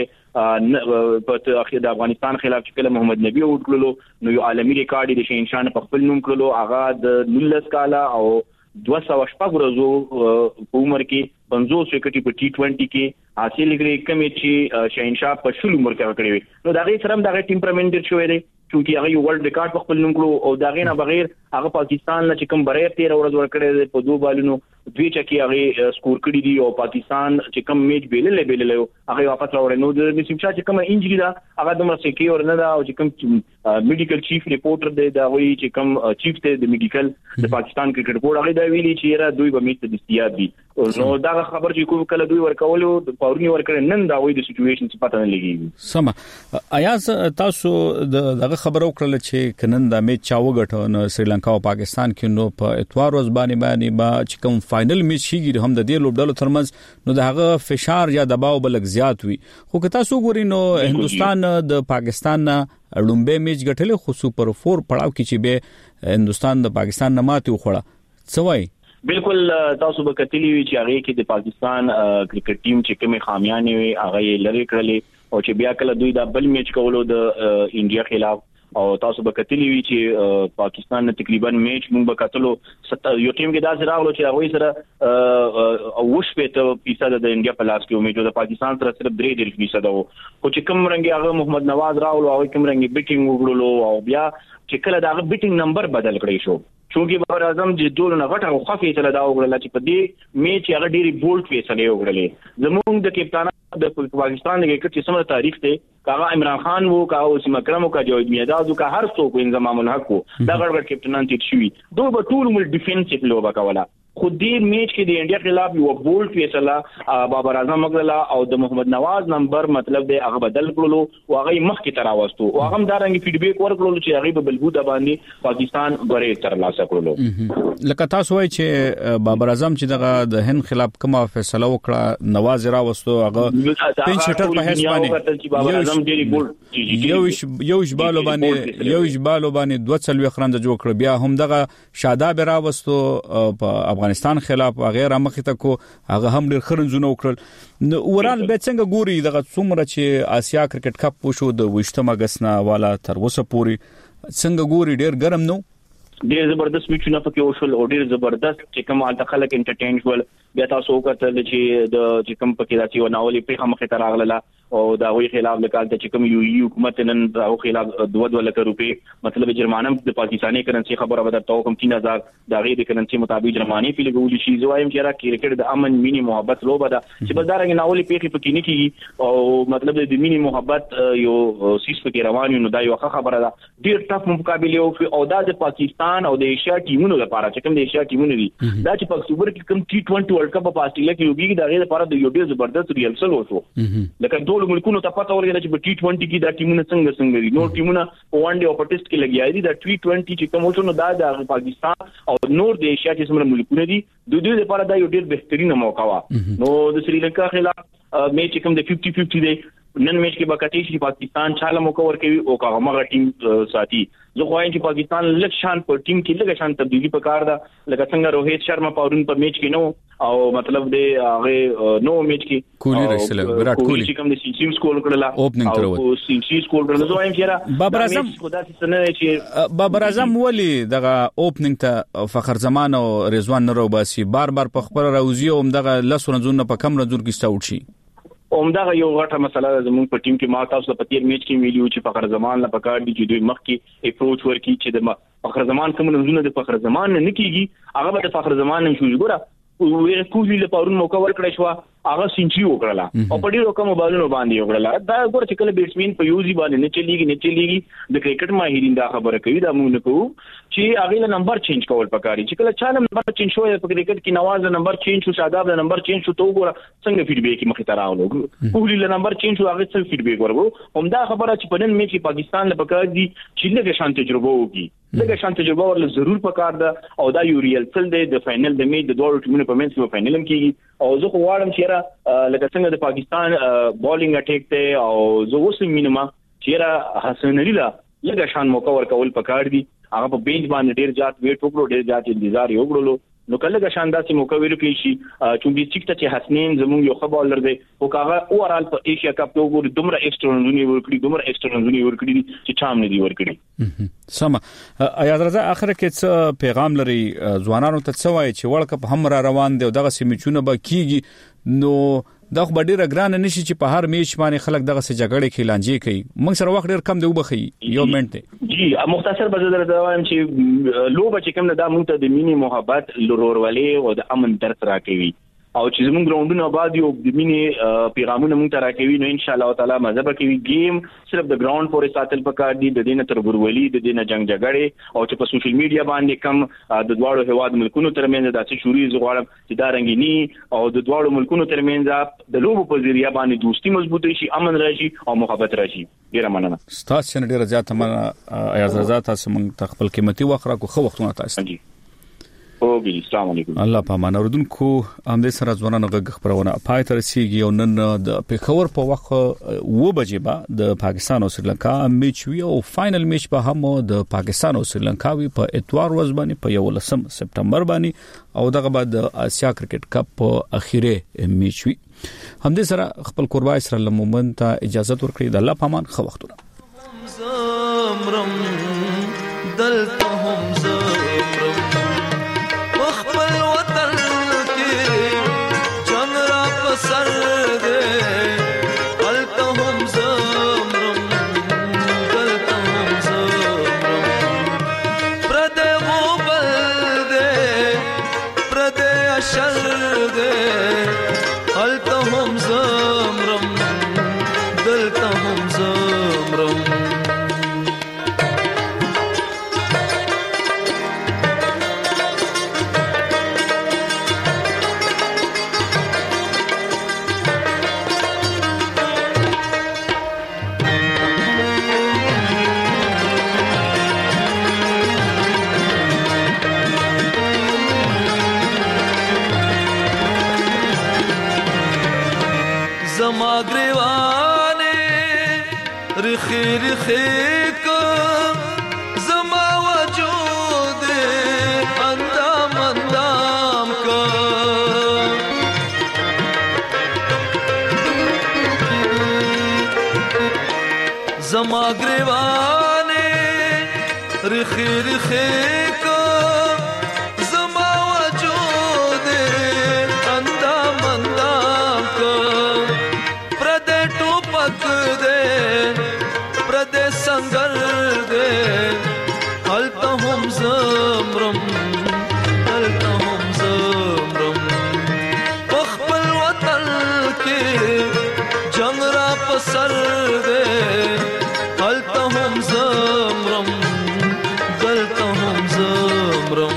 دی په اخر د افغانستان خلاف چې کله محمد نبی اوټ کړلو نو یو عالمي ریکارډ د شینشان په خپل نوم کړلو، هغه د 19 کاله او 200 ورځو په عمر کې 50 وکټي په ټي20 کې حاصل کړي، کومې چې شینشاه په شلو عمر کې کړی وي. نو دا غي سره هم دا ټیمپرامنټ ډیر شوی دی چې هغه یو ورلد ریکارډ په خپل نوم کړو او دا غي نه بغیر هغه پاکستان نه چې کوم بره 13 ورځ ورکړي په دوه بالونو دوی چکی هغه سکور کړی دی او پاکستان چې کوم میچ بیلل هغه واپس راوړل. نو د نسیم شاه چې کوم انجری دا هغه د سکیور نه دا او چې کوم میډیکل چیف ریپورټر دی دا وایي چې کوم چیف ته د میډیکل د پاکستان کرکټ بورډ هغه دا ویلي چې را دوی به میچ ته دستیاب دي. نو دا خبر چې کوم کله دوی ورکولو د پاورنی ورکړل نن دا وایي د سچويشن څه پته نه لګي. سم ایاز تاسو دغه خبرو کړل چې کنن دا میچ چا وګټو نو سریلانکا او پاکستان کې نو په اتوار ورځ باندې با چې کوم فائنل میچ شيږي هم د دې لوبډلو ترمنځ نو دغه فشار یا دباو بلک زیات وي. خو که تاسو ګورئ نو هندستان د پاکستان لومبه میچ ګټل خو سوپر 4 پړاو کې چې به هندستان د پاکستان نه ماتې وخوړه څوای. بالکل تاسو به کتلی وی چې هغه کې د پاکستان کرکټ ټیم چې کومه خامیانې وي هغه لری کړلې او چې بیا کله دوی دا بل میچ کولو د انډیا خلاف او تاسو به کتلی وی چې پاکستان نه تقریبا میچ مونږ به کتلو یو ټیم کې دا راغلو چې هغه سره اوش په 50% د انډیا په لاس کې میچ د پاکستان سره صرف 3% وو. خو چې کوم رنګ هغه محمد نواز راغلو او کوم رنګ بیټینګ وګړلو او بیا چې کله دا بیټینګ نمبر بدل کړی شو چونکی بابر اعظم چې دول نه غټه او خفي چلا دا وګړل چې په دې میچ هغه ډيري بولټ فیصله وګړلې. زموږ د کپتان د پاکستان د کرکټ سیمه تاریخ ته کاغه عمران خان وو کا اوسم اکرم وو کا جوید میاداد وو کا هر څوک انضمام الحق وو دا غړ کپتانان چې شوی دوه ټول مل ډیفنسیو لوبه کوله خو دې میچ کې د انډیا خلاف یو بولډ فیصله بابر اعظم وکړه او د محمد نواز نمبر مطلب د هغه بدل کړلو او هغه مخ کې تراوستو او هغه دا رنګ فیډبیک ورکړلو چې هغه په بلبوده باندې پاکستان غوړې تر لاسه کړلو. لکه تاسو وایي چې بابر اعظم چې دغه د هند خلاف کومه فیصله وکړه نواز راوستو هغه پنځ شټر په حساب باندې یو جبالو باندې 2 خرند جوړ کړ بیا هم دغه شاداب راوستو په افغانستان خلاف غیر مخته کو هغه هم ډیر خرنځونه وکړل. ورال به څنګه ګوري دغه څومره چې آسیا کرکټ کپ وشو د 28 اگست نه والا تر اوسه پوري څنګه ګوري ډیر ګرم نو ډیر زبردست میچونه پکې وشول او ډیر زبردست چې کوم الته خلک انټرټین شول بیا تاسو وکړل چې د چې کوم پکې راځي او ناولې په مخه تر راغله او دا وی خلاف لکال ته چې کوم یو حکومت نن او خلاف 2 لک روپے مطلب جرمانه د پاکستاني کرنسي خبره ودا ته کوم 3000 دا غي د کرنسي مطابق جرمانه په لګول شي زوایم چې را کرکټ د امن مینی محبت لوبه ده چې بل دارنګ ناولې په پکې نه کیږي او مطلب د مینی محبت یو سیس پکې روان نو دا یو خبره ده ډیر ټف مقابله او دا د پاکستان او د ایشیا ټیمونو لپاره چې کوم د ایشیا ټیمونو دي دا چې په اکتوبر کې کوم T20 ورلد کپ په استرالیا کې یوګي دا غي لپاره د یو ډیر زبردست ریهرسل وشو لکه ټول ملکونو ته پته ورغله چې په T20 کې دا ټیمونه څنګه دي نو ټیمونه په وان ډے او په ټیسټ کې لګیاي دي دا T20 چې کوم وشو نو دا د پاکستان او نور د ایشیا چې څومره ملکونه دي د دوی لپاره دا یو ډیر بهترینه موقع وا نو د سریلانکا خلاف میچ کوم د 50-50 دی نن میچ کې باکتی چې پاکستان چاله موقع ورکوي او هغه ټیم ساتي زه خوایم چې پاکستان لږ شان په ټیم کې لږ شان تبدیلی پکار ده لکه څنګه روهیت شرما پاورون په میچ کې نو او مطلب دی هغه نو میچ کې کولی رسل وراټ کولی چې کوم د سیم سکول کړل اوپننګ تر او سیم سکول کړل زه وایم چې بابر اعظم خدا څنګه چې بابر اعظم ولی دغه اوپننګ ته فخر زمان او رضوان نروباسي بار په خبر راوزی او دغه لسونځونه په کم رځور کې ستاوټ شي اومدغه یو غټه مسله زموږ په ټیم کې ما تاسو په تیر میچ کې ویلو چې فخر زمان لا پکار دي چې دوی مخ کې اپروچ ورکړي چې د فخر زمان کوم نمونه د فخر زمان نه کیږي هغه به د فخر زمان نشو ګوره وې کولی له پرون موقع ورکړی شو هغه سنچري وکړه او په ډیرو کوم بالونو باندې وکړه دا ګوره چې کله بیټسمن په یوزي باندې نه چلیږي د کرکټ ماهرین دا خبره کوي دا موږ نه کوو چې هغه له نمبر چینج کول پکاري چې کله چا نمبر چینج شوی په کرکټ کې نواز د نمبر چینج شو شاداب د نمبر چینج شو تو ګوره څنګه فیډبیک مخې ته راغلو کولی له نمبر چینج شو هغه څه فیډبیک ورغو همدا خبره چې په نن میچ کې پاکستان له پکار دي چې لږه شان تجربه وکړي لږه شان تجربه ورله ضرور پکار ده او دا یو ریل تل د فائنل د میچ د دوه ټیمونو په منځ کې فائنل هم کیږي او زه خو واړم چې لکه څنګه د پاکستان بالینګ اٹیک ته او زه اوس مینما چې حسن علي لا لږه شان موقع ورکول پکار دي هغه په بینچ باندې ډیر زیات ویټ وکړو ډیر زیات انتظار یې وکړلو نو کله که شاندار سي موقع ورکړي شي چونګي ټیک ته چې حسنین زموږ یو ښه بالر دی او هغه اورال په ایشیا کپ کې وګوري دومره ایکسترا رنونه ورکړي چې چام نه دی ورکړي سم ایاز رضا اخر کې څه پیغام لري ځوانانو ته څه وایي چې ورلد کپ هم را روان دی او دغه سیمچونه به کیږي نو دا خو ډیره ګرانه نشي چې په هر میچ باندې خلک دغه څه جګړې کې لانجې کوي موږ سره وخت ډیر کم دی وبخي یو منټ جی مختصر به زه وایم چې لوبه چې کوم دا موږ ته د مینی محبت لورولې او د امن درس راکوي او چې زموږ ګراوندونه آباد یو د مینی پیغامونه موږ ته راکوي نو ان شاء الله تعالی مزه کوي گیم صرف د ګراوند پورې ساتل پکار دي د دینه تر ګورولي د دینه جنگ جګړې او چې په سوشل میډیا باندې کم د دواړو هواد ملکونو ترمنځ د څه شوري زغړم چې دا رنگینی او د دواړو ملکونو ترمنځ د لوبو په ذریعہ باندې دوستي مضبوطه شي امن راشي او محبت راشي ډیره مننه تاسو نه ډیره زیاته مننه ایاز رضا تاسو موږ خپل قیمتي وخت راکو خو وختونه تاسو السلام علیکم الله په امان اوردونکو امدې سره ځوانانو غږ خبرونه پای تر سیږي او نن د پیښور په وخت و بجې با د پاکستان او سریلانکا میچ وی او فائنل میچ به هم د پاکستان او سریلانکا وی په اتوار ورځ باندې په 11 سپتمبر باندې او دغه بعد د آسیا کرکټ کپ په اخیره میچ وی همدې سره خپل قربای سره لمومن ته اجازه ورکړي د الله په امان خو وختونه رخي رخي کو زما وجود اندام اندام کو زما گریوانے رخي رخي کو زما وجود اندام اندام کو پردے ټوپک دے پردے سنگر دے هلته هم زمرم هلته هم زمرم خپل وطن کې جنگ را پسر دے هلته هم زمرم دلته هم زمرم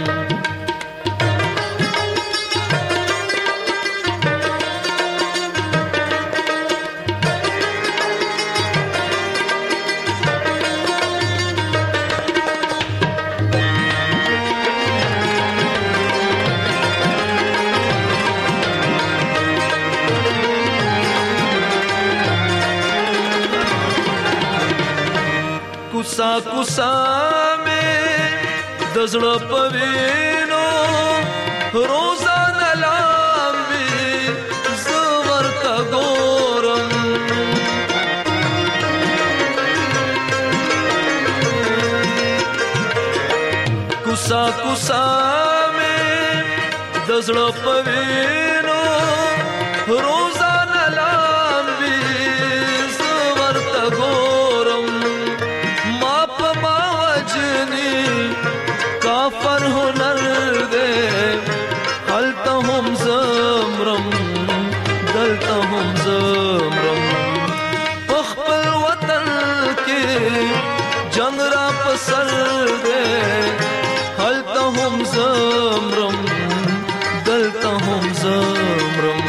کوسا کوسا میں دزړه پوینو روزانه لامبي زور تا ګورم کوسا کوسا میں دزړه پوینو روزانه لامبي زور تا ګورم کافر هنر دے هلته هم زمرم دلته هم زمرم خپل وطن کې جنگ را پسر دے هلته هم زمرم دلته هم زمرم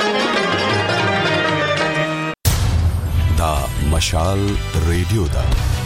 مشال ریډیو دا